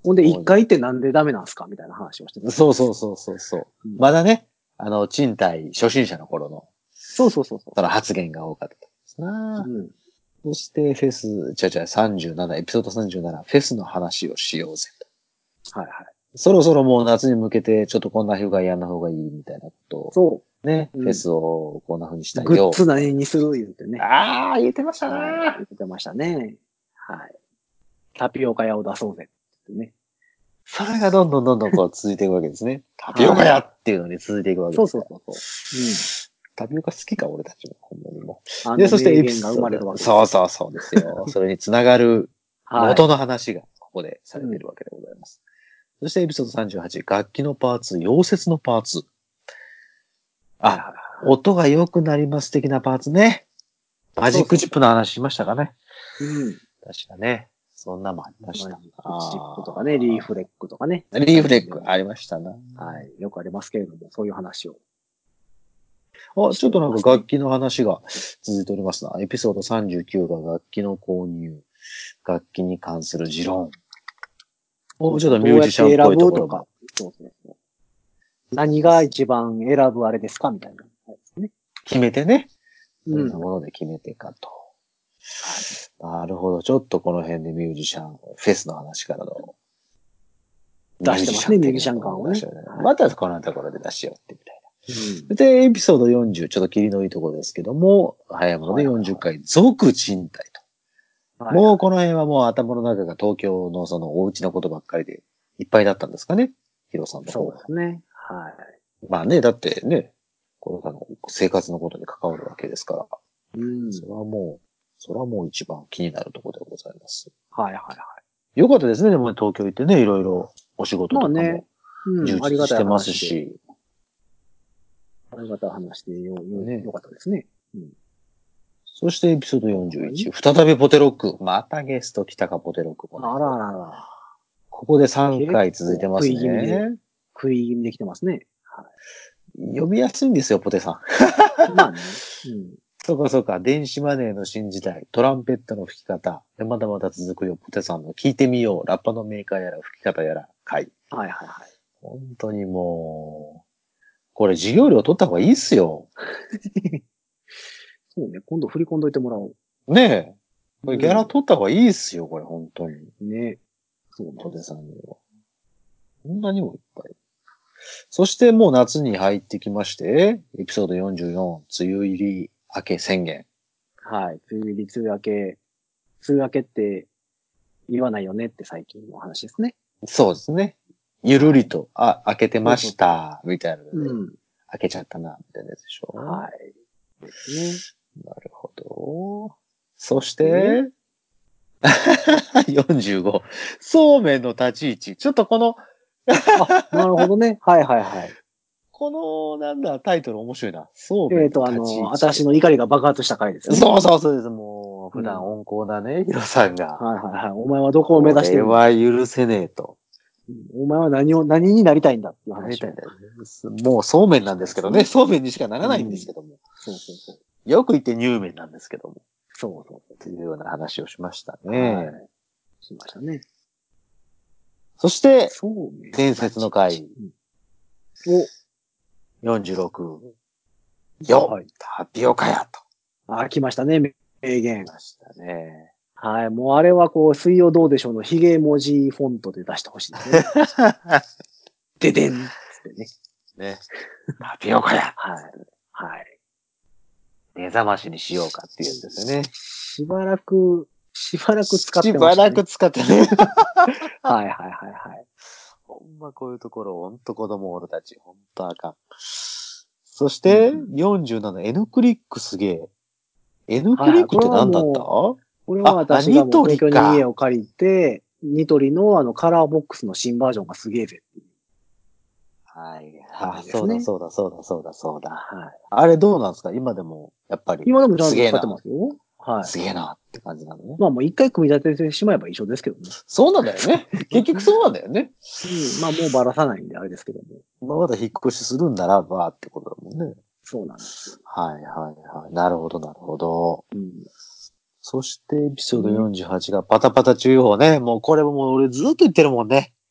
ほんで、一回ってなんでダメなんすかみたいな話をしてた。 そうそうそうそうそう。 うんまだね、あの、賃貸初心者の頃の、 そうそうそうそう。 その発言が多かったですな。 うん。 そして、フェス、ちゃちゃさんじゅうなな、エピソードさんじゅうなな、フェスの話をしようぜと。 はいはい。 そろそろもう夏に向けて、ちょっとこんな風がいい、あんな風がいい、みたいなことを、 そね、 うんフェスをこんな風にしう。グたいよ。 ッズ何にする言うてね。 ああ、言ってましたね。 はい。言ってましたね。はい。タピオカ屋を出そうぜってね。 それがどんどんどんどんこう続いていくわけですね。タピオカ屋っていうのに続いていくわけですよ。 そうそうそうそう。 タピオカ好きか、俺たちも。ほんまにもうん。あう。で、 のそして名エピソー言が生まれるわド。 けです。 そうそうそうですよ。それにつながるはい。 元の話がここでされているわけでございます。そしてエピソードさんじゅうはち、楽器のパーツ、溶接のパーツ。 はいはいあ、音が良くなります的なパーツね。マジックチップの話しましたかね。 うん。 確かね。そんなもんありました。 チップとかね、リーフレックとかね。 リーフレックありましたな。 はい。よくありますけれども、そういう話を。 あ、ちょっとなんか楽器の話が続いておりますな。エピソードさんじゅうきゅうが楽器の購入、楽器に関する持論。おちょっとミュージシャンっぽいところも。 そうそうそう。何が一番選ぶあれですかみたいな。ね、 決めてね。どうんんなもので決めてかと。はい、なるほど。ちょっとこの辺でミュージシャン、フェスの話からの。 出してますね、ミュージシャン感をね。 またこのところで出しようってみたいな。 うん、 で、エピソードよんじゅう、ちょっと切りのいいところですけども、早いものでよんじゅっかい、続賃貸と。はいはい、もうこの辺はもう頭の中が東京のそのお家のことばっかりでいっぱいだったんですかね、ヒロさんの方は。 そうですね。はい。 まあね、だってね、これからの生活のことに関わるわけですから。 うん。 それはもう、それはもう一番気になるところでございます。 はいはいはい。 よかったですね、でも東京行ってね、いろいろお仕事とかも充実実してますし。 ありがたい話でよ、よ、ね、よかったですね。うん。 そしてエピソードよんじゅういち、再びポテロック。またゲスト来たか、ポテロックも、ね。 あららら。 ここでさんかい続いてますね。 食い気味で、食い気味できてますね。 はい。呼びやすいんですよ、ポテさん。 まあね。うん。 そうかそうか、電子マネーの新時代、トランペットの吹き方、まだまだ続くよ、ポテさんの聞いてみよう、ラッパのメーカーやら吹き方やら、回。 はいはいはい。 本当にもう、これ授業料取った方がいいっすよ。 そうね、今度振り込んどいてもらおう。 ねえ。これギャラ取った方がいいっすよ、これ、本当に。 ね。そうね。 ポテさんには。こんなにもいっぱい。そしてもう夏に入ってきまして、エピソードよんじゅうよん、梅雨入り明け宣言。 はい。梅雨入り、梅雨明け、梅雨明けって言わないよねって最近の話ですね。 そうですね。ゆるりと、あ、明けてました、みたいなので、うん、明けちゃったな、みたいなやつでしょ。 はい。ですね。なるほど。そして、よんじゅうご、そうめんの立ち位置。ちょっとこのあ、なるほどね。はいはいはい。 この、なんだ、タイトル面白いな。そうめんの立ち位置。えっ、 と、あの、私の怒りが爆発した回ですよね。 そうそうそうです。もう、普段温厚なね、ヒロさんが。 はいはいはい。お前はどこを目指してるんだ。 これは許せねえと。 お前は何を、何になりたいんだっていう話。 なりたいんだよね。もうそうめんなんですけどね。そうめんにしかならないんですけども。うん、 そうそうそう。 よく言って乳麺なんですけども。 そうそうそう。 というような話をしましたね。はい、 しましたね。 そして、伝説の回。 およんじゅうろく。よ、はい、タピオカやと。 あ、来ましたね、名言。 来ましたね。 はい。もうあれはこう、水曜どうでしょうのヒゲ文字フォントで出してほしいですね。ででんつってね。 ね。タピオカや。 はい。はい。 目覚ましにしようかっていうんですよね。 しばらく、しばらく使ってましたね。 しばらく使ってね。 はいはいはいはい。 ほんまこういうところ、ほんと子供俺たち、ほんとあかん。そして、うん、よんじゅうなな、N クリックすげえ。N クリックって何だった、 これは私がもう東京に家を借りて、ニトリのあのカラーボックスの新バージョンがすげえぜっていう。 はい。あ、そうだそうだそうだそうだそうだ。はい。あれどうなんですか今でも、やっぱり。 今でもちゃんと使ってますよ。 はい。すげえなって感じなのね。 まあもう一回組み立ててしまえば一緒ですけどね。 そうなんだよね。結局そうなんだよね。 うん。まあもうばらさないんであれですけども。 まあまだ引っ越しするんならばってことだもんね。 そうなんですよ。 はいはいはい。なるほどなるほど。うん。そしてエピソードよんじゅうはちがパタパタ注意報ね。もうこれももう俺ずっと言ってるもんね。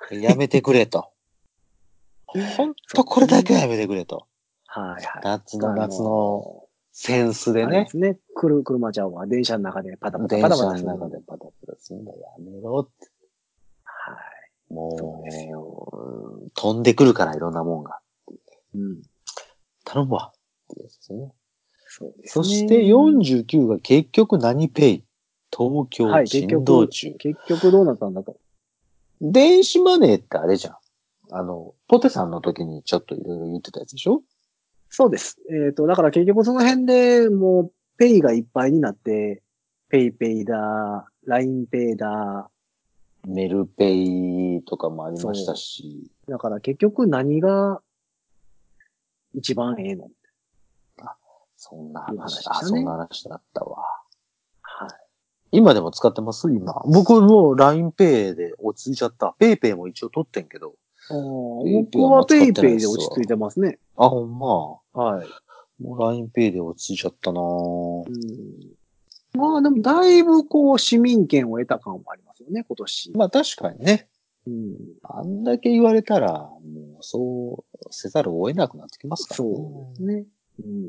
やめてくれと。ほんとこれだけはやめてくれと。 はいはい。 夏の夏のセンスでねあれです。ね。くる、車ちゃんは電車の中でパタパタパ電車のタパタする。 中でパタパタするのやめろって。 はい。 もそうですう、飛んでくるからいろんなもんが。 うん。 頼むわ。ってやつですね。 そうですね。 そしてよんじゅうきゅうが結局何ペイ東京はい、結珍道局、 中。 結局どうなったんだと。 電子マネーってあれじゃん。あの、ポテさんの時にちょっといろいろ言ってたやつでしょ？ そうです。えっ、と、だから結局その辺でもう、ペイがいっぱいになって、ペイペイだ、ラインペイだ、 メルペイとかもありましたし。 だから結局何が一番ええの？ そんないう話、 話でしたねあ、そんな話だったわ。 はい。 今でも使ってます今。僕も ラインペイ で落ち着いちゃった。ペイペイも一応取ってんけど。 僕はペイペイで落ち着いてますね。 あ、ほんま。 はい。 もう ラインペイ で落ち着いちゃったなぁ。 うん。まあでもだいぶこう市民権を得た感もありますよね、今年。 まあ確かにね。 うん。 あんだけ言われたら、もうそうせざるを得なくなってきますからね。 そうですね。うん。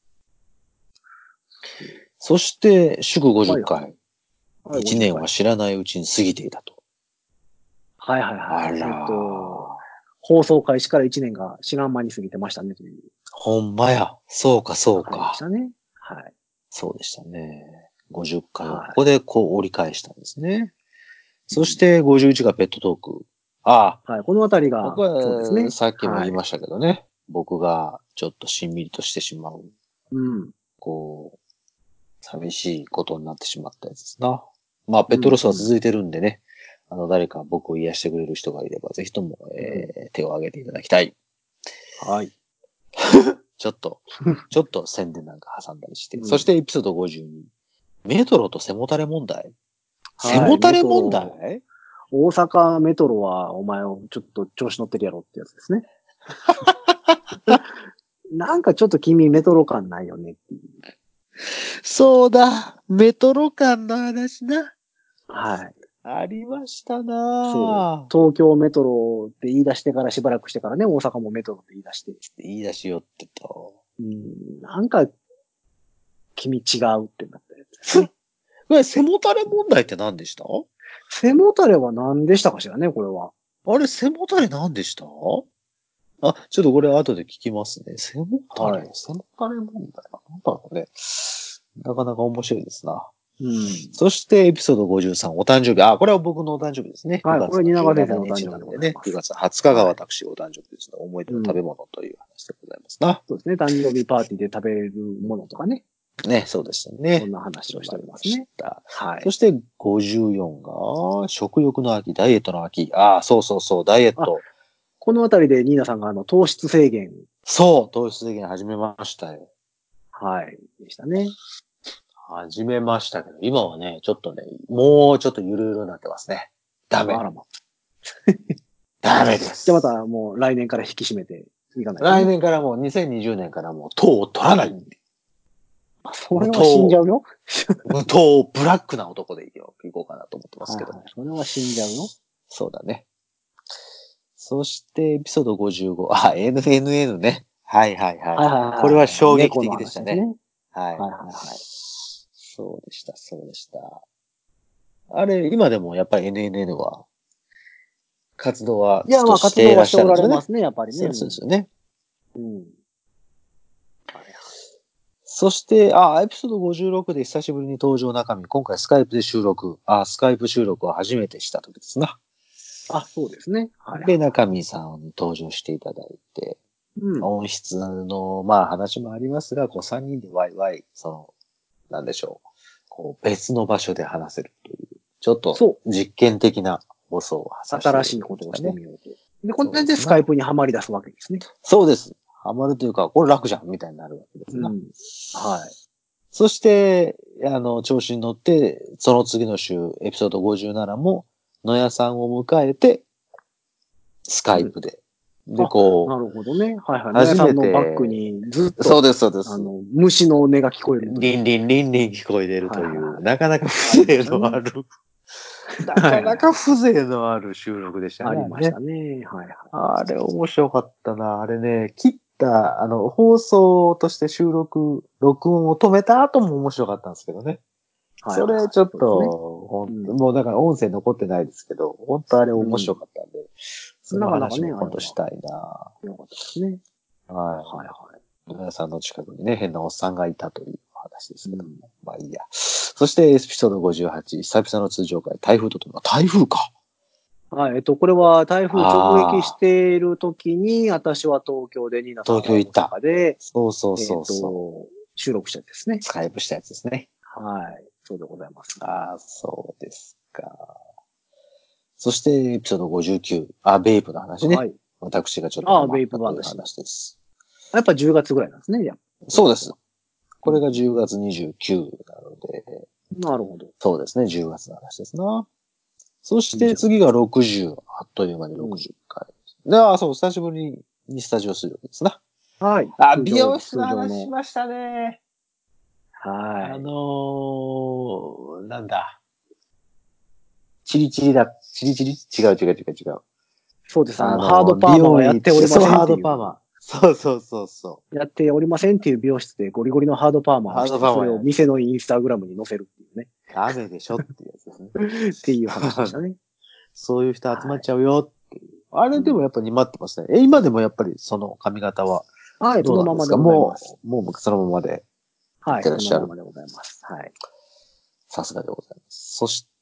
そして、祝ごじゅっかい。 はいはいいちねんは知らないうちに過ぎていたと。 はいはいはい。 あらーえっと、放送開始からいちねんが知らん間に過ぎてましたねという。 ほんまや。そうか、そうわかりまかし。たね。はい。 そうでしたね。ごじゅっかいをはいここでこう折り返したんですね。そしてごじゅういちがペットトーク。ああ、 はい。このあたりが、 ここそうですね。 はさっきも言いまししたけどね。僕がちょっとしんみりとしてしまう、 た。うん。 こう、寂しいことになってしまったやつですな。まあ、ペットロスは続いてるんでね。あの、誰か僕を癒してくれる人がいれば、ぜひとも、えー手を挙げていただきたい。 はい。 ちょっと、ちょっと宣伝なんか挟んだりして。 うんそしてエピソードごじゅうに。メトロと背もたれ問題はい背もたれ問メト題大阪メトロはお前をちょっと調子乗ってるやろってやつですね。なんかちょっと君メトロ感ないよねっていう。 そうだ。メトロ感の話な。 はい。 ありましたそう。 なぁ。 東京メトロって言い出してからしばらくしてからね、大阪もメトロって言い出して。 言い出しよってと。 うん、なんか、君違うってなったやつですね。 え、背もたれ問題って何でした背もたれは何でしたかしらね、これは。 あれ、背もたれ何でしたあ、ちょっとこれ後で聞きますね。背もたれ、 はい背もたれ問題なんだろうね。なかなか面白いですな。 うん。 そして、エピソードごじゅうさん、お誕生日。あ、これは僕のお誕生日ですね。 はい 9月これ蜷川先生ののお誕生日じゅうしちにちなんでね。 でございますくがつはつかが私お誕生日ですね。思い出の食べ物という話でございますな。 そうですね。誕生日パーティーで食べるものとかね。 ね、そうでしたね。 そんな話をしておりますね。 たはいそ。してごじゅうよんが、食欲の秋、ダイエットの秋。ああ、そうそうそう、ダイエット。 このあたりでニーナさんがあの糖質制限、 そう、糖質制限始めましたよ。 はい、でしたね。 始めましたけど、今はね、ちょっとね、もうちょっとゆるゆるになってますね。ダメあ。らま。 ダメです。 じゃあまたもう来年から引き締めていかないとね、 来年からもう、にせんにじゅうねんからもう糖を取らない。 それは死んじゃうよ。 無糖、ブラックな男でいよう、いこうかなと思ってますけど。 はいはい、それは死んじゃうよ。 そうだね。そして、エピソードごじゅうご。あ、エヌエヌエヌ ね。はいはいはい。 はいはいはい。 これは衝撃猫の的でしたね。 話ですね。 はい。 はいはいはい。 そうでした、そうでした。あれ、今でもやっぱり エヌエヌエヌ は、活動はいや、まあしいらっ活動はしておしゃるんですよね。 られますね、やっぱりね。 そうそうですよね。 うん。 そして、あ、エピソードごじゅうろくで久しぶりに登場中身。今回スカイプで収録。あ、スカイプ収録を初めてした時ですな。 あ、そうですね。はい。 で、中身さんに登場していただいて、 うん。 音質の、まあ話もありますが、こうさんにんでワイワイ、その、なんでしょう。こう別の場所で話せるという、ちょっとそ実験的な放送をさせていただきましたね。 新しいことをしてみようと。で、これでスカイプにはまり出すわけですね。 そうです。ハマるというか、これ楽じゃんみたいになるわけですな。 うん。はい。 そして、あの、調子に乗って、その次の週、エピソードごじゅうななも、野屋さんを迎えて、スカイプで。うん、で、こう。 なるほどね。はいはい。 初めて野屋さんのバックにずっと。 そうです、そうです。 あの、虫の音が聞こえる。 リンリンリンリン聞こえてるという、はいはいはい、なかなか風情のあるなかなか風情のある収録でしたね。 ありましたね。はいはい。 あれ面白かったな。あれね、切った、あの、放送として収録、録音を止めた後も面白かったんですけどね。それちょっと、ほんと、もうだから音声残ってないですけど、本当あれ面白かったんで、その話も今度したいな。 よかったですね。 はい。はいはい。皆さんの近くにね、変なおっさんがいたという話ですけども。まあいいや。そしてエピソードごじゅうはち、久々の通常会、台風ととも、台風か。 はい、えっと、これは台風直撃している時に、私は東京で、ニーナさんは東京行った。 で、 そうそうそうそう、 えっと、収録したやつですね。 スカイプしたやつですね。 はい。そうでございます。 ああ、そうですか。そして、エピソードごじゅうきゅう、あ、ベイプの話ね。はい。私がちょっとハマったという話です。 やっぱじゅうがつぐらいなんですね、やそうです。これがじゅうがつにじゅうくなので。 なるほど。 そうですね、じゅうがつの話ですな。そして次がろくじゅう。あっという間にろくじゅっかい。で、あ、そう、久しぶりにスタジオ出力ですな。 はい。 あ、美容室の話しましたね。 はい。 あのー、なんだ。チリチリだ、チリチリ違う違う違う違う。 そうです。あの、ハードパーマはやっておりませんっていう。 そう、ハードパーマ。そうそうそうそう。 やっておりませんっていう美容室でゴリゴリのハードパーマをして、それを店のインスタグラムに載せるっていうね。 ダメでしょっていうやつですね。 っていう話でしたね。 そういう人集まっちゃうよっていう。はい、あれでもやっぱり待ってますね。え、今でもやっぱりその髪型は。 はい、そのままでございます。 もう、もうそのままで。 はい、そのままでございます。はい。 さすがでございます。そして、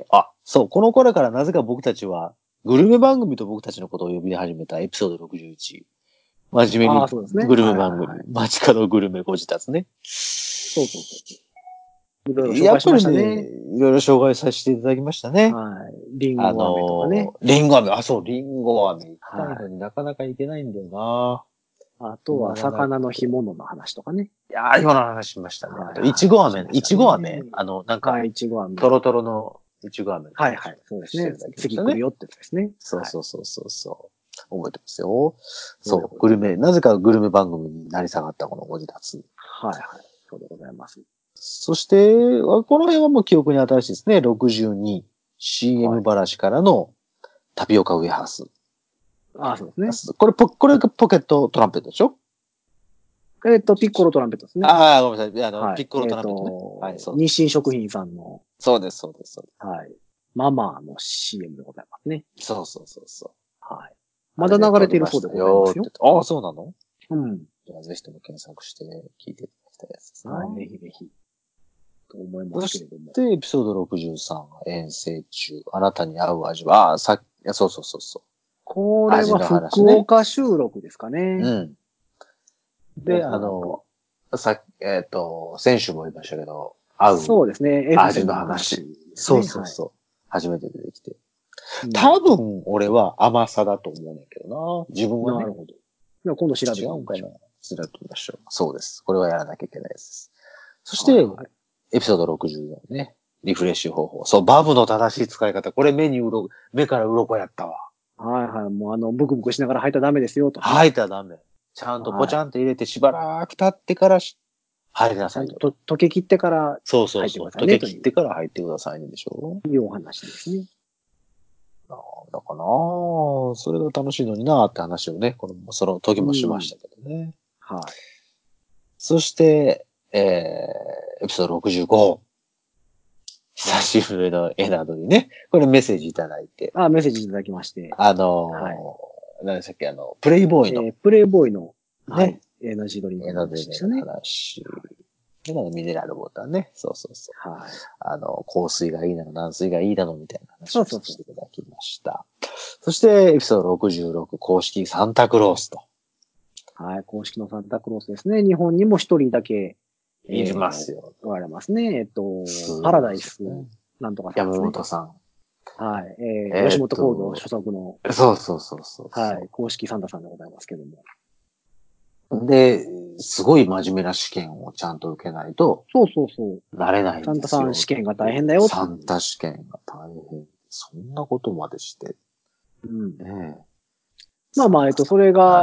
あ、そう、この頃からなぜか僕たちは、グルメ番組と僕たちのことを呼び始めたエピソードろくじゅういち。真面目にグルメ番組。街角グルメご自宅ね。 そうそうそう。いろいろ紹やっぱり介しましたね。 ね、いろいろ紹介させていただきましたね。 はい。リンゴ飴とかね。 リンゴ飴、あ、そう、リンゴ飴行きたいのになかなか行けないんだよな。 あとは、魚の干物の話とかね。 いやー、今の話しましたね。あと、いちご飴、いちご飴あの、なんか、 いちご飴。 トロトロのいちご飴。 はいはい。そうですね。次来るよってやつですね。 そうそうそうそうそう。覚えてますよ。そう、グルメ、なぜかグルメ番組になり下がったこのご自宅。 はいはい。そうでございます。 そして、この辺はもう記憶に新しいですね。ろくじゅうに。シーエム 話からのタピオカウェハース。 ああ、そうですね。 これ、これがポケットトランペットでしょ？ えっと、ピッコロトランペットですね。 ああ、ごめんなさい。あの、ピッコロトランペットね。 はい、そう。日清食品さんの。 そうです、そうです、そうです。 はい。ママの シーエム でございますね。 そうそうそうそう。 はい。まだ流れているそうでございますよ。 ああ、そうなの？ うん。 じゃあ、ぜひとも検索して聞いていただきたいやつですね。 はい、ぜひぜひ。と思いますけれども。 そして、エピソードろくじゅうさん、遠征中、あなたに合う味は、ああ、さっき、そうそうそうそう。 これは福岡収録ですかね。 うん。で、あの、さっき、えっと、先週も言いましたけど、合う。 そうですね。 味の話。そうそうそう。初めて出てきて。多分、俺は甘さだと思うねんけどな。自分はね。 なるほど。じゃあ今度調べてみましょう。 みましょう。 調べてみましょう。そうです。これはやらなきゃいけないです。そして、エピソードろくじゅうよんね。リフレッシュ方法。そう、バブの正しい使い方。これ目にうろ、目から鱗やったわ。 はいはい。もうあの、ブクブクしながら吐いたらダメですよと。 吐いたらダメ。ちゃんとポチャンと入れてしばらく経ってからし、入りなさいと。溶け切ってからそうそうそう。溶け切ってから入ってくださいねでしょ。 いうお話ですね。 なんだかなぁ。それが楽しいのになーって話をね、この、その時もしましたけどね。 うん、はい。 そして、えー、エピソードろくじゅうご。久しぶりの絵などにね、これメッセージいただいて。 あ、メッセージいただきまして。 あのー、はい、何でしたっけ、あの、プレイボーイの。 えー、プレイボーイの、 ね、 はい。エナジードリンクの話でしたね。 話。で、はい、ミネラルウォーターね。そうそうそう。 はい。 あの、香水がいいなの、軟水がいいなの、みたいな話をさせていただきました。そうそうそう。そして、エピソードろくじゅうろく、公式サンタクロースと。 はい、公式のサンタクロースですね。日本にも一人だけ、 いますよ。 おられますね。えっと、パラダイス、なんとかさん、ね。山本さん。 はい。えー、えー、吉本興業所属の。 そうそうそうそうはい。公式サンタさんでございますけども。 で、すごい真面目な試験をちゃんと受けないと。 そうそうそう。 なれないんですよ。 サンタさん試験が大変だよ。 サンタ試験が大変。そんなことまでして。 うん。 ねえ。 まあまあ、えっと、それが、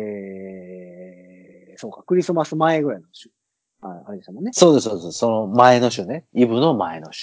えー、そうか、クリスマス前ぐらいの週。ああれでしたもんね。 そうです、そうです。その前の週ね。イブの前の週。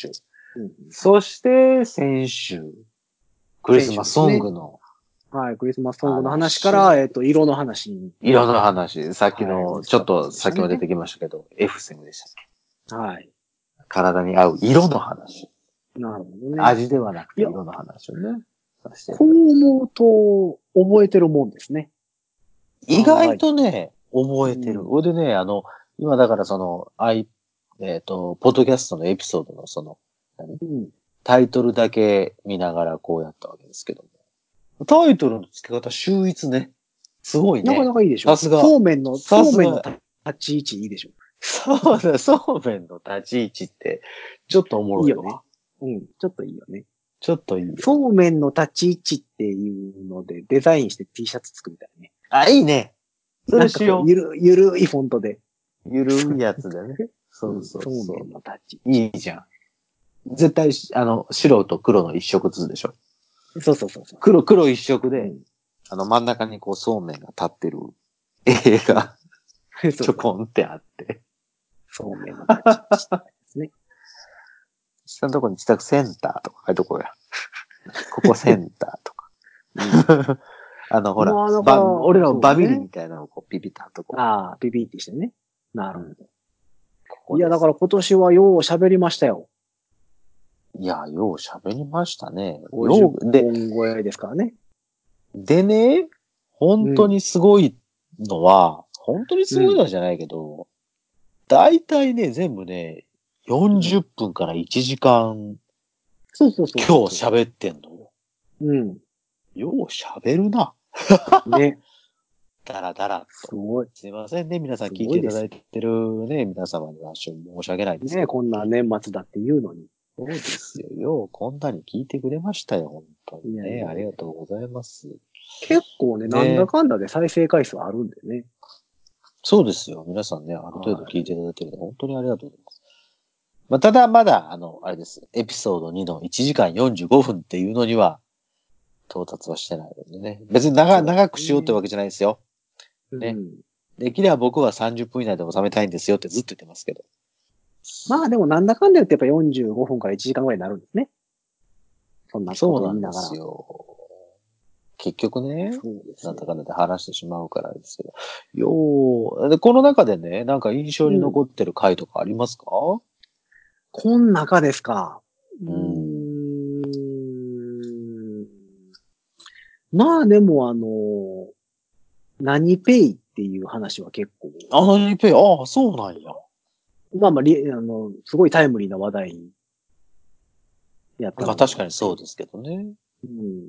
うん、 そして、先週、クリスマスソングの、 はい、クリスマスソングの話から、えっと、色の話に。 色の話、さっきの、 はいちょっと先も出てきましたけど、エフセムでしたっけ？ はい。 体に合う色の話。 なるほどね。 味ではなくて色の話をね。 こう思うと、覚えてるもんですね。 意外とね、覚えてる。 うんほ、いでね、あの、今だからその、アイ、えっ、と、ポッドキャストのエピソードのその、何、 うん、 タイトルだけ見ながらこうやったわけですけども。タイトルの付け方秀逸ね。すごいね。 なかなかいいでしょ。 さすが。 そうめんの、 さすがそうめんの立ち位置いいでしょ。 そうだ、そうめんの立ち位置って、ちょっとおもろいわ。 いいよね。うん、ちょっといいよね。 ちょっといいよ。 そうめんの立ち位置っていうのでデザインして T シャツ作りたいね。 あ、いいね。それしよう。 ゆる、ゆるいフォントで。 ゆるいやつだね。そうそうそう。 そうめんの立ち位置。 いいじゃん。絶対、あの、白と黒の一色ずつでしょ。 そうそうそうそう。 黒、黒一色で、 うん、 あの、真ん中にこう、そうめんが立ってる絵が、ちょこんってあって。 そうめんの立ち位置ですね。 下のとこに自宅センターとか書いとこうや。ここセンターとか。うん、あの、ほら、 まあ、だからば俺らのバビリねみたいなのをこうピピッと貼っとこう。 ああ、ピピってしてね。なるほど。 ここいや、だから今年はよう喋りましたよ。 いや、よう喋りましたね。 よう、で、 本超えですからね。 でね、本当にすごいのは、うん、本当にすごいのじゃないけど、だいたいね、全部ね、よんじゅっぷんからいちじかん、 そうそうそう。 今日喋ってんのよ。 うん。 よう喋るな。 ね。 だらだらと。 すごい。 すいませんね、皆さん聞いていただいてるね、皆様には申し訳ないですけど。 ね、こんな年末だって言うのに。 そうですよ。よう、こんなに聞いてくれましたよ、本当にね。 いやいやいやありがとうございます。 結構ね、 ねなんだかんだで再生回数あるんでね。 そうですよ。皆さんね、ある程度聞いていただいてるので、本当にありがとうございます。まあ、ただ、まだ、あの、あれです。エピソードにのいちじかんよんじゅうごふんっていうのには、到達はしてないのでね。別に長、長くしようってわけじゃないですよ。ね。うん、できれば僕はさんじゅっぷん以内で収めたいんですよってずっと言ってますけど。 まあでもなんだかんだ言ってやっぱよんじゅうごふんからいちじかんぐらいになるんですね。そんなこと言いながら。 そうなんですよ。結局ね、なんだかんだで話してしまうからですけど。よー、で、この中でね、なんか印象に残ってる回とかありますか？うん、 こん中ですか。 うん。うーんまあでもあの、何ペイっていう話は結構。 あ、何ペイ、ああ、そうなんや。 まあまあ、りあの、すごいタイムリーな話題やったの。 まあ確かにそうですけどね。 うん、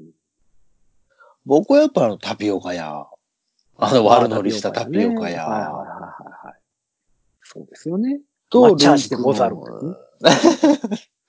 僕はやっぱあのタピオカや。あの悪乗りしたタピオカや。 はいはいはいはいはい。そうですよね。 と、 抹茶味でござるんですね。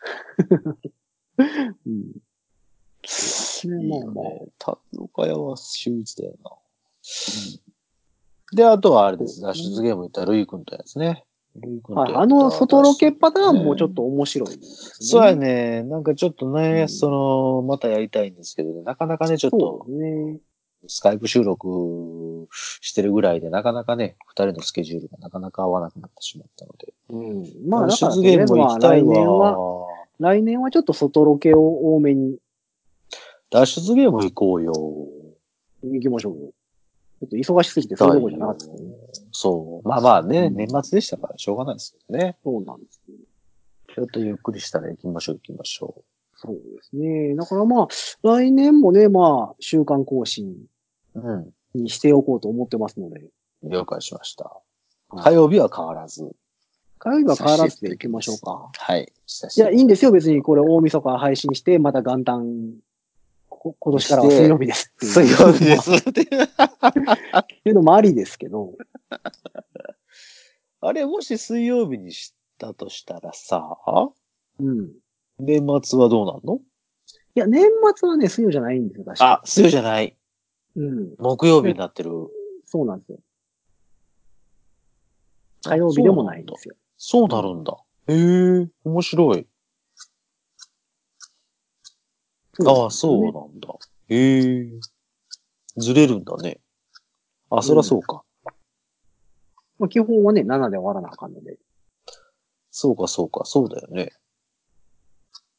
うん、そうね、まあまあ。 タピオカ屋は秀逸だよな。うん、で、あとはあれです。脱出ゲーム言ったらルイ君とやつね。ルイ君とやった、 はい、あの外ロケパターンもちょっと面白いですね。 そうやね。なんかちょっとね、うん、その、またやりたいんですけどね、なかなかね、ちょっと、ね、スカイプ収録してるぐらいで、なかなかね、二人のスケジュールがなかなか合わなくなってしまったので。 うん。まあ、だから脱出ゲームも行きたいわ。 来年は、来年はちょっと外ロケを多めに。 脱出ゲーム行こうよ。 行きましょうよ。ちょっと忙しすぎてそういうとこじゃなかったですね。 そう。まあまあね、うん、年末でしたからしょうがないですけどね。 そうなんですね。 ちょっとゆっくりしたら行きましょう行きましょう。 そうですね。だからまあ、来年もね、まあ、週間更新にしておこうと思ってますので。 うん、了解しました。火曜日は変わらず。 火曜日は変わらずで行きましょうか。 はい。 いや、いいんですよ。別にこれ大晦日配信して、また元旦、今年からは水曜日です。 水曜日です。っていうのもありですけど。 あれ、もし水曜日にしたとしたらさ、 うん。 年末はどうなんの？ いや、年末はね、水曜じゃないんですよ、確かに。 あ、水曜じゃない。 うん。 木曜日になってる。 そうなんですよ。火曜日でもないんですよ。 そうなるんだ。うん、へえ、面白い。ああ、そうなんだ。へえ。ずれるんだね。あ、そりゃそうか。 まあ、基本はね、ななで終わらなあかんので。 そうか、そうか、そうだよね。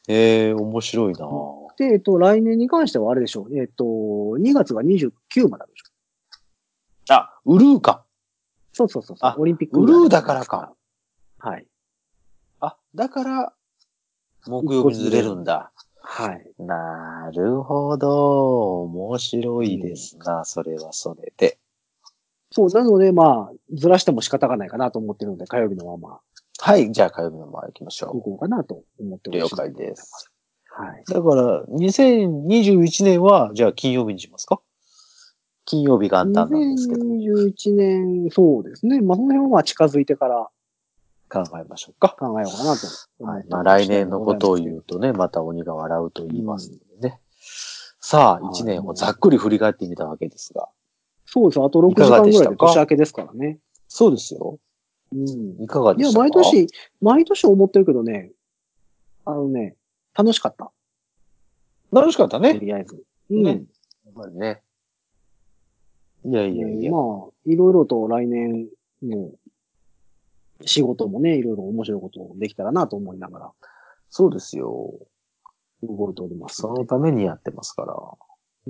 ええー、面白いな。 で、えっと、来年に関してはあれでしょう。えっと、にがつがにじゅうくまであるでしょ。 あ、ウルーか。 そうそうそうそう。 あオリンピックウルーだからか。 はい。 あ、だから、木曜日ずれるんだ。 はい。 なるほど。面白いですな、うん、それはそれで。 そう、なので、まあ、ずらしても仕方がないかなと思ってるので、火曜日のまま。 はい、じゃあ火曜日のまま行きましょう。 行こうかなと思っております。 了解です。 はい。 だから、にせんにじゅういちねんは、じゃあ金曜日にしますか？金曜日元旦なんですけど。 にせんにじゅういちねん、そうですね。まあ、その辺はまあ近づいてから考えましょうか。 考えようかなと思って、 はい。まあ来年のことを言うとね、また鬼が笑うと言いますのでね。うん、さあ、いちねんをざっくり振り返ってみたわけですが。 そうです。あとろくじかんぐらいで年明けですからね。 そうですよ。 うん。 いかがでしたか？ いや、毎年、毎年思ってるけどね、あのね、楽しかった。 楽しかったね。 とりあえず。うん。 ね。やっぱりね。いやいやいや。 まあ、いろいろと来年の仕事もね、いろいろ面白いことできたらなと思いながら。 そうですよ。 動いております。 そのためにやってますから。 うん。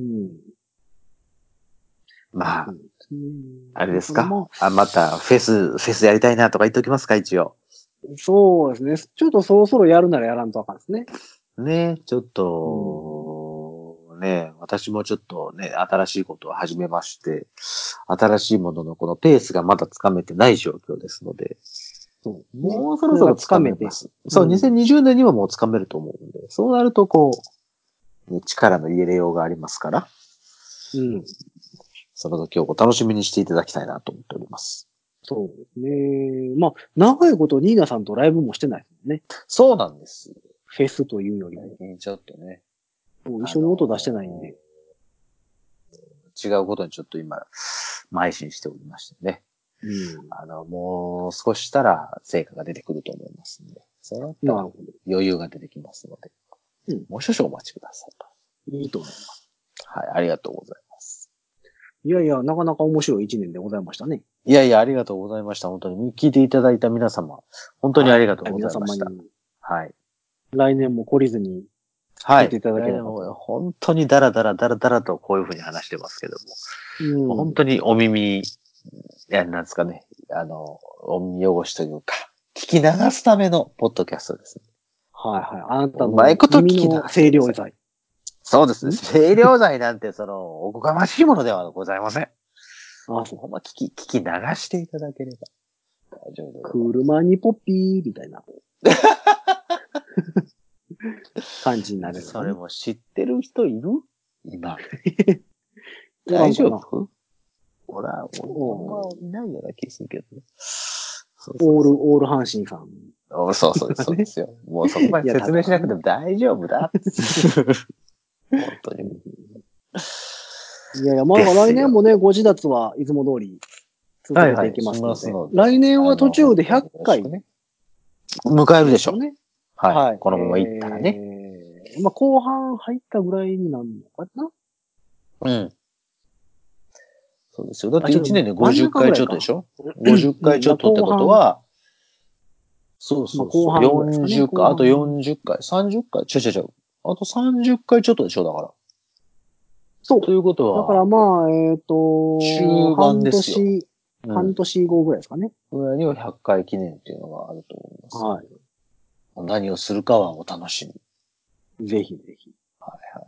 まあ、あれですか、まあ、あ、またフェス、フェスやりたいなとか言っておきますか、一応。 そうですね。ちょっとそろそろやるならやらんとあかんですね。 ね、ちょっと、うん、ね、私もちょっとね、新しいことを始めまして、新しいもののこのペースがまだつかめてない状況ですので、そう、もうそろそろつかめます。そう、うん、にせんにじゅうねんにはもうつかめると思うんで、そうなるとこう、ね、力の入れようがありますから、うん。その時をお楽しみにしていただきたいなと思っております。 そうですね。まあ、長いことニーナさんとライブもしてないですもんね。 そうなんです。 フェスというよりも。 ちょっとね。 一緒に音出してないんで。 違うことにちょっと今、邁進しておりましてね。うん、あの、もう少ししたら成果が出てくると思いますんで。そうなったら余裕が出てきますので。うん、もう少々お待ちください。 いいと思います。 はい、ありがとうございます。 いやいや、なかなか面白い一年でございましたね。 いやいや、ありがとうございました。本当に聞いていただいた皆様、本当にありがとうございました。はい、皆様に。はい。 来年も懲りずに、 はい。いただければと。本当にダラダラダラダラとこういうふうに話してますけども。うん、本当にお耳、いや、なんですかね。あの、お耳汚しというか、聞き流すためのポッドキャストですね。 はいはい。あなたの耳の清涼剤。 そうですね。清涼剤なんて、その、おこがましいものではございません。ああ、そう。ほんま聞き、聞き流していただければ大丈夫です。 車にポッピーみたいな感じになる、ね。 それも知ってる人いる今。大丈夫ほら、俺いないような気するけどね。 そうそうそうオール、オール阪神さん。 そうそうです、そうですよ。もうそこまで説明しなくても大丈夫だ。本当に。 いやいや、まあ来年もね、ご自立はいつも通り続けていきますので。はいはい、来年は途中でひゃっかい、ね。 迎えるでしょう。 ね。 はい。はい、このまま行ったらね。 えー、まあ後半入ったぐらいになるのかな。 うん。そうですよ。だっていちねんでごじゅっかいちょっとでしょ ?ごじゅっかいちょっとってことは、そうそうそう。まあ、よんじゅっかい、あとよんじゅっかい、さんじゅっかい、ちょちょちょ。あとさんじゅっかいちょっとでしょだから。 そう。 ということは。 だからまあ、えっ、ー、と、 中盤ですよ。 半年、うん、半年後ぐらいですかね。 ぐらいにはひゃっかい記念っていうのがあると思います。はい。何をするかはお楽しみ。 ぜひぜひ。 はいはい。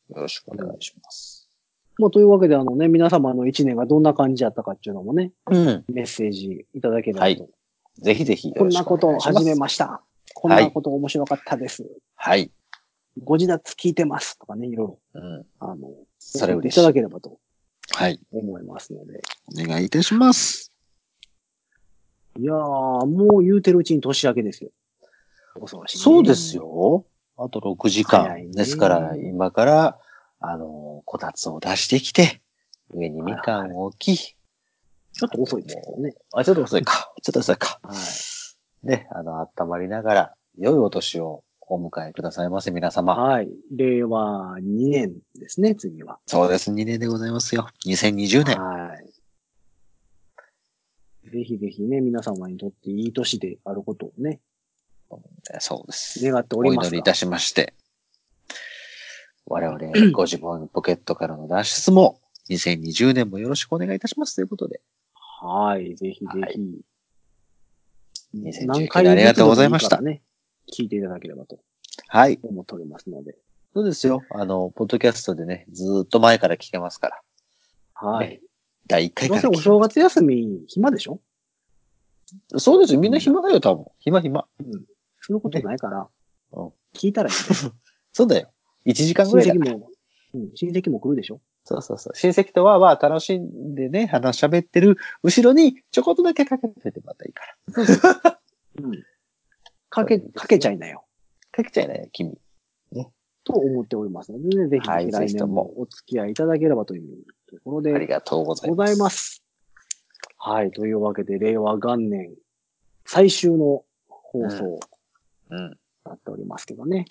よろしくお願いします。 まあ、というわけで、あのね、皆様の一年がどんな感じだったかっていうのもね、 うん。 メッセージいただければと。 はい。ぜひぜひこんなことを始めました。こんなこと面白かったです。 はい。 ご自立聞いてますとかね、いろいろ。うん。あの、 それ嬉しい。 いただければと。 はい。 思いますので。 お願いいたします。 いやー、もう言うてるうちに年明けですよ。 恐ろしい、ね。そうですよ。あとろくじかん。ですから、今から、あの、こたつを出してきて、上にみかんを置き、はいはい、 ちょっと遅いですけどね。 あ、ちょっと遅いか。ちょっと遅いか。はい。ね、あの、温まりながら、良いお年をお迎えくださいませ、皆様。 はい。れいわにねんですね、次は。 そうです、にねんでございますよ。にせんにじゅうねん。 はい。ぜひぜひね、皆様にとっていい年であることをね、 そうです。 願っておりますが。 お祈りいたしまして。我々、ご自分ポケットからの脱出も、にせんにじゅうねんもよろしくお願いいたしますということで。 はい、ぜひぜひ。はい、 にせんじゅうきゅうねんありがとうございました。 ね、聞いていただければと。 はい。 思っておりますので。 そうですよ。あの、ポッドキャストでね、ずーっと前から聞けますから。 はい。 ね、だいいっかいから聞けます。 どうせお正月休み、暇でしょ？ そうですよ。みんな暇だよ、多分。暇暇。 うん。そのことないから、 ね、うん、 聞いたらいい、ね。 そうだよ。いちじかんぐらいだから。 親戚も、うん、親戚も来るでしょ？ そうそうそう。親戚とはは楽しんでね、話喋ってる後ろにちょこっとだけかけててもらったらいいから。そうそう。 うん。かけ、かけちゃいなよ。 かけちゃいなよ、君。ね。 と思っておりますのでね、ぜひぜひ来年もお付き合いいただければというところで。 ありがとうございます。ます。 はい。というわけで、令和元年最終の放送、うん。なっておりますけどね。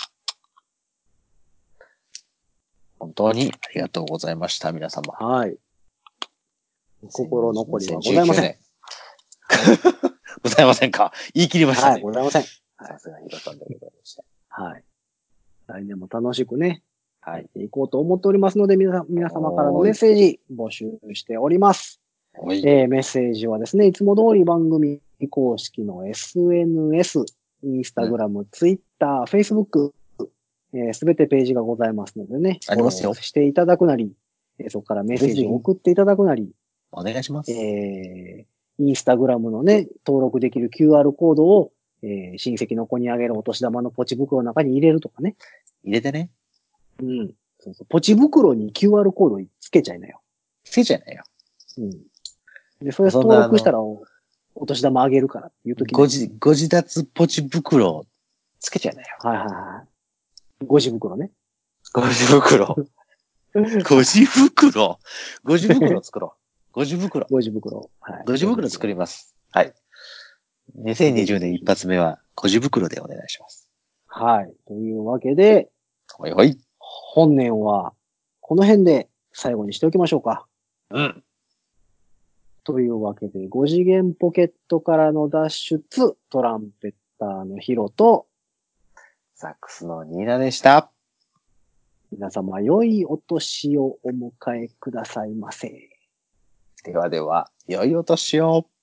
本当にありがとうございました、皆様。 はい。心残りはございません。 ございませんか。言い切りましたね。 はい、ございません。 さすがヒロさんでございました。 はい。来年も楽しくね、はい、いこうと思っておりますので、皆さ皆様からのメッセージ募集しております。えー、メッセージはですね、いつも通り番組公式の エスエヌエス、インスタグラム、ツイッター、フェイスブック、すべてページがございますのでね、 ありますよ。 していただくなり、えー、そこからメッセージを送っていただくなり、 お願いします。 えー、インスタグラムのね、登録できる キューアール コードを、えー、親戚の子にあげるお年玉のポチ袋の中に入れるとかね。 入れてね。 うん。そうそう。ポチ袋に キューアール コードつけちゃいなよ。 つけちゃいなよ。 うん。で、それ登録したらお、お年玉あげるからっていうときに。 ご自、ご自立ポチ袋つけちゃいなよ。 はいはいはい。ご自袋ね。 ご自袋。ご自袋。ご自袋作ろう。ご自袋。 ご自袋。はい。 ご自袋作ります。はい。にせんにじゅうねん一発目はご自袋でお願いします。 はい。というわけで、 はいはい。 本年はこの辺で最後にしておきましょうか。 うん。 というわけで、ご次元ポケットからの脱出、トランペッターのヒロと、 サックスのニーナでした。 皆様、良いお年をお迎えくださいませ。 ではでは、良いお年を。